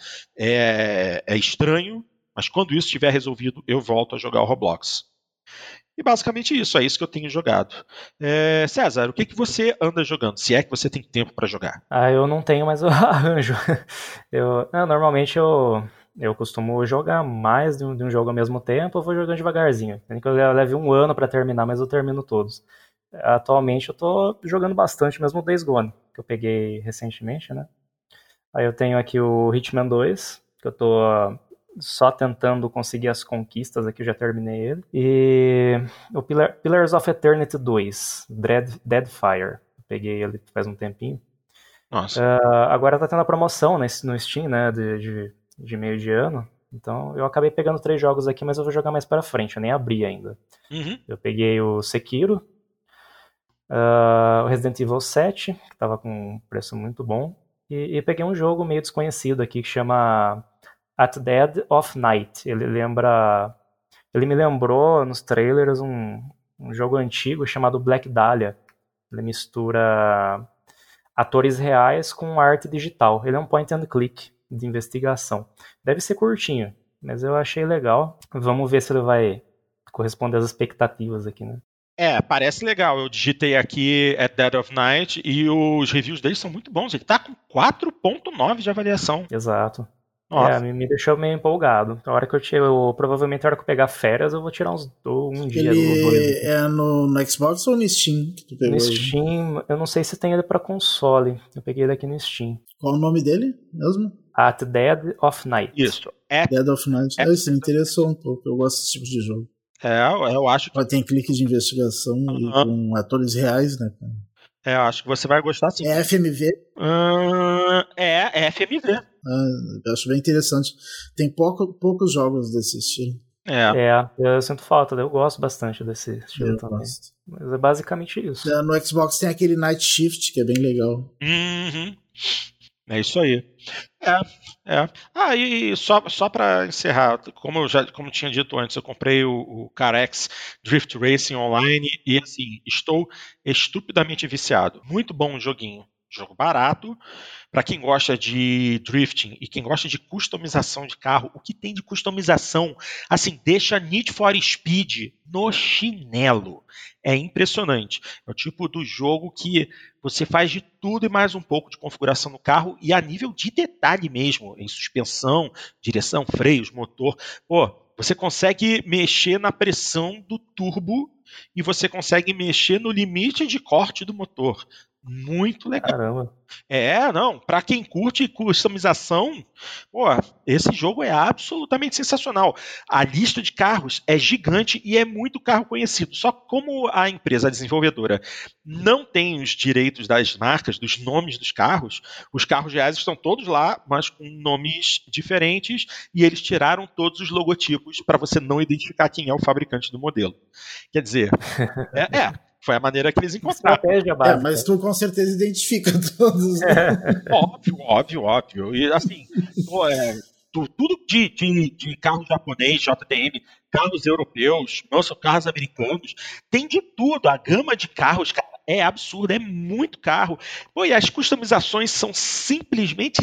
[SPEAKER 1] É, é estranho, mas quando isso estiver resolvido, eu volto a jogar o Roblox. E basicamente isso, é isso que eu tenho jogado. É, César, o que, que você anda jogando? Se é que você tem tempo para jogar.
[SPEAKER 2] Ah, eu não tenho, mas eu arranjo. Eu, não, normalmente eu, eu costumo jogar mais de um, de um jogo ao mesmo tempo, eu vou jogando devagarzinho. Tem que eu leve um ano para terminar, mas eu termino todos. Atualmente eu tô jogando bastante mesmo o Days Gone, que eu peguei recentemente, né? Aí eu tenho aqui o Hitman dois, que eu tô só tentando conseguir as conquistas aqui, eu já terminei ele. E o Pillar, Pillars of Eternity dois, Dread, Deadfire. Peguei ele faz um tempinho.
[SPEAKER 1] Nossa.
[SPEAKER 2] Uh, agora tá tendo a promoção né, no Steam, né, de, de, de meio de ano. Então eu acabei pegando três jogos aqui, mas eu vou jogar mais pra frente, eu nem abri ainda.
[SPEAKER 1] Uhum.
[SPEAKER 2] Eu peguei o Sekiro, uh, o Resident Evil sete, que tava com um preço muito bom, e, e peguei um jogo meio desconhecido aqui que chama At Dead of Night. Ele lembra, ele me lembrou nos trailers um, um jogo antigo chamado Black Dahlia. Ele mistura atores reais com arte digital. Ele é um point and click de investigação. Deve ser curtinho, mas eu achei legal. Vamos ver se ele vai corresponder às expectativas aqui, né?
[SPEAKER 1] É, parece legal. Eu digitei aqui At Dead of Night e os reviews dele são muito bons. Ele tá com quatro ponto nove de avaliação.
[SPEAKER 2] Exato.
[SPEAKER 1] Nossa.
[SPEAKER 2] É, me, me deixou meio empolgado. A hora que eu tiro, eu, provavelmente a hora que eu pegar férias, eu vou tirar uns um dia.
[SPEAKER 3] Ele
[SPEAKER 2] do, dois.
[SPEAKER 3] É no, no Xbox ou no Steam que tu pegou?
[SPEAKER 2] No
[SPEAKER 3] ele?
[SPEAKER 2] Steam, eu não sei se tem ele pra console. Eu peguei ele aqui no Steam.
[SPEAKER 3] Qual o nome dele mesmo?
[SPEAKER 2] At Dead of Night.
[SPEAKER 1] Isso. At...
[SPEAKER 3] Dead of Night.
[SPEAKER 1] É...
[SPEAKER 3] Ah, isso me interessou um pouco. Eu gosto desse tipo de jogo.
[SPEAKER 1] É, eu acho que...
[SPEAKER 3] Tem clique de investigação uhum. e com atores reais, né?
[SPEAKER 1] É, eu acho que você vai gostar sim.
[SPEAKER 3] É F M V?
[SPEAKER 1] Hum, é, é F M V.
[SPEAKER 3] Ah, eu acho bem interessante. Tem pouco, poucos jogos desse estilo.
[SPEAKER 1] É.
[SPEAKER 2] é, eu sinto falta, eu gosto bastante desse estilo
[SPEAKER 3] eu
[SPEAKER 2] também.
[SPEAKER 3] Gosto.
[SPEAKER 2] Mas é basicamente isso.
[SPEAKER 3] É, no Xbox tem aquele Night Shift, que é bem legal.
[SPEAKER 1] Uhum. É isso aí. É, é. Ah, e só, só pra encerrar, como eu já como tinha dito antes, eu comprei o, o Carex Drift Racing Online e, assim, estou estupidamente viciado. Muito bom o joguinho. Jogo barato. Para quem gosta de drifting e quem gosta de customização de carro, o que tem de customização, assim, deixa Need for Speed no chinelo. É impressionante. É o tipo do jogo que você faz de tudo e mais um pouco de configuração no carro e a nível de detalhe mesmo, em suspensão, direção, freios, motor. Pô, você consegue mexer na pressão do turbo e você consegue mexer no limite de corte do motor. Muito legal.
[SPEAKER 2] Caramba.
[SPEAKER 1] É, não, pra quem curte customização, pô, esse jogo é absolutamente sensacional. A lista de carros é gigante e é muito carro conhecido. Só que como a empresa a desenvolvedora não tem os direitos das marcas, dos nomes dos carros, os carros reais estão todos lá, mas com nomes diferentes, e eles tiraram todos os logotipos para você não identificar quem é o fabricante do modelo. Quer dizer, é... é foi a maneira que eles encontraram.
[SPEAKER 2] Estratégia básica.
[SPEAKER 3] É, mas tu com certeza identifica todos. Né?
[SPEAKER 1] Óbvio, óbvio, óbvio. E assim, pô, é, tu, tudo de, de, de carro japonês, J D M, carros europeus, nossa, carros americanos, tem de tudo. A gama de carros, cara, é absurda, é muito carro. Pô, e as customizações são simplesmente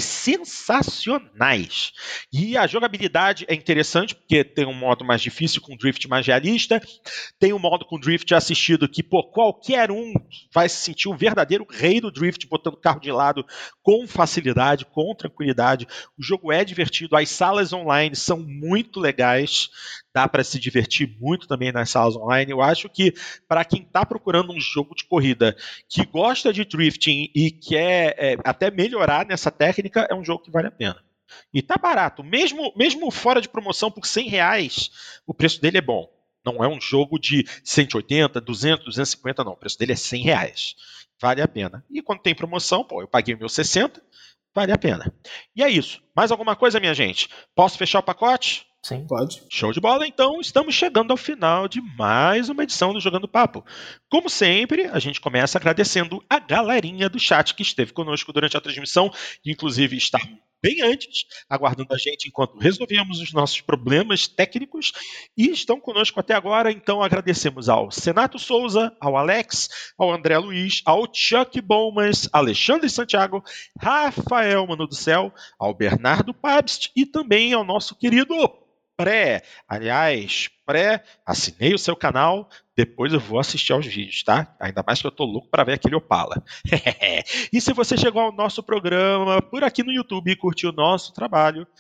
[SPEAKER 1] sensacionais. E a jogabilidade é interessante, porque tem um modo mais difícil com drift mais realista, tem um modo com drift assistido que, pô, qualquer um vai se sentir o verdadeiro rei do drift, botando o carro de lado com facilidade, com tranquilidade. O jogo é divertido, as salas online são muito legais, dá para se divertir muito também nas salas online. Eu acho que para quem está procurando um jogo de corrida que gosta de drifting e quer é, até melhorar nessa técnica, é um jogo que vale a pena. E tá barato, mesmo, mesmo fora de promoção por cem reais, o preço dele é bom. Não é um jogo de cento e oitenta, duzentos, duzentos e cinquenta, não. O preço dele é cem reais. Vale a pena. E quando tem promoção, pô, eu paguei o meu sessenta, vale a pena. E é isso. Mais alguma coisa, minha gente? Posso fechar o pacote?
[SPEAKER 2] Sim.
[SPEAKER 3] Pode.
[SPEAKER 1] Show de bola, então estamos chegando ao final de mais uma edição do Jogando Papo. Como sempre, a gente começa agradecendo a galerinha do chat que esteve conosco durante a transmissão, que inclusive está bem antes, aguardando a gente enquanto resolvíamos os nossos problemas técnicos, e estão conosco até agora. Então agradecemos ao Senato Souza, ao Alex, ao André Luiz, ao Chuck Bowmans, Alexandre Santiago, Rafael Mano do Céu, ao Bernardo Pabst e também ao nosso querido Pré. Aliás, Pré, assinei o seu canal, depois eu vou assistir aos vídeos, tá? Ainda mais que eu tô louco para ver aquele Opala. E se você chegou ao nosso programa por aqui no YouTube e curtiu o nosso trabalho,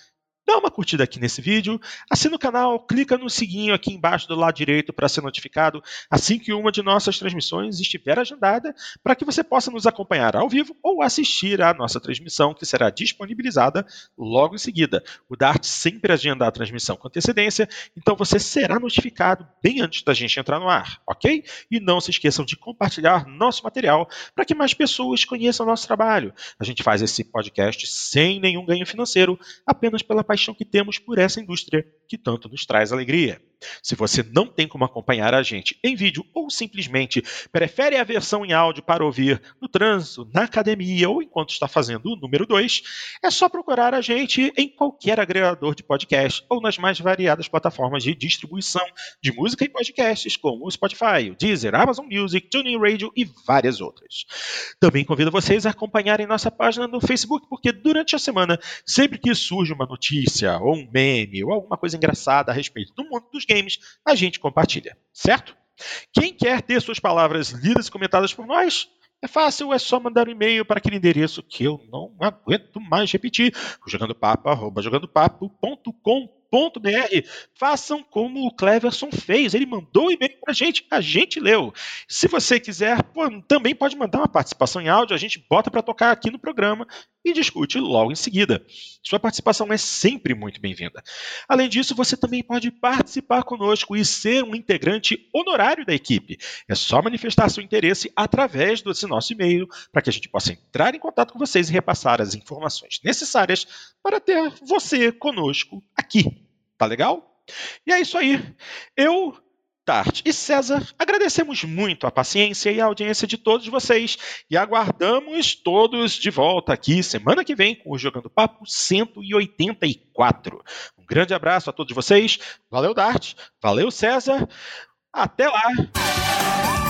[SPEAKER 1] dá uma curtida aqui nesse vídeo, assina o canal, clica no siguinho aqui embaixo do lado direito para ser notificado assim que uma de nossas transmissões estiver agendada, para que você possa nos acompanhar ao vivo ou assistir à nossa transmissão, que será disponibilizada logo em seguida. O Dart sempre agenda a transmissão com antecedência, então você será notificado bem antes da gente entrar no ar, ok? E não se esqueçam de compartilhar nosso material para que mais pessoas conheçam o nosso trabalho. A gente faz esse podcast sem nenhum ganho financeiro, apenas pela paixão que temos por essa indústria que tanto nos traz alegria. Se você não tem como acompanhar a gente em vídeo ou simplesmente prefere a versão em áudio para ouvir no trânsito, na academia ou enquanto está fazendo o número dois, é só procurar a gente em qualquer agregador de podcast ou nas mais variadas plataformas de distribuição de música e podcasts como o Spotify, o Deezer, Amazon Music, TuneIn Radio e várias outras. Também convido vocês a acompanharem nossa página no Facebook, porque durante a semana, sempre que surge uma notícia ou um meme ou alguma coisa engraçada a respeito do mundo dos games, a gente compartilha, certo? Quem quer ter suas palavras lidas e comentadas por nós? É fácil, é só mandar um e-mail para aquele endereço que eu não aguento mais repetir, jogandopapo arroba jogandopapo ponto com ponto b r. Façam como o Cleverson fez, ele mandou um e-mail para a gente, a gente leu. Se você quiser, pô, também pode mandar uma participação em áudio, a gente bota para tocar aqui no programa e discute logo em seguida. Sua participação é sempre muito bem-vinda. Além disso, você também pode participar conosco e ser um integrante honorário da equipe. É só manifestar seu interesse através desse nosso e-mail para que a gente possa entrar em contato com vocês e repassar as informações necessárias para ter você conosco aqui. Tá legal? E é isso aí. Eu, Dart e César agradecemos muito a paciência e a audiência de todos vocês e aguardamos todos de volta aqui semana que vem com o Jogando Papo cento e oitenta e quatro. Um grande abraço a todos vocês. Valeu, Dart. Valeu, César. Até lá.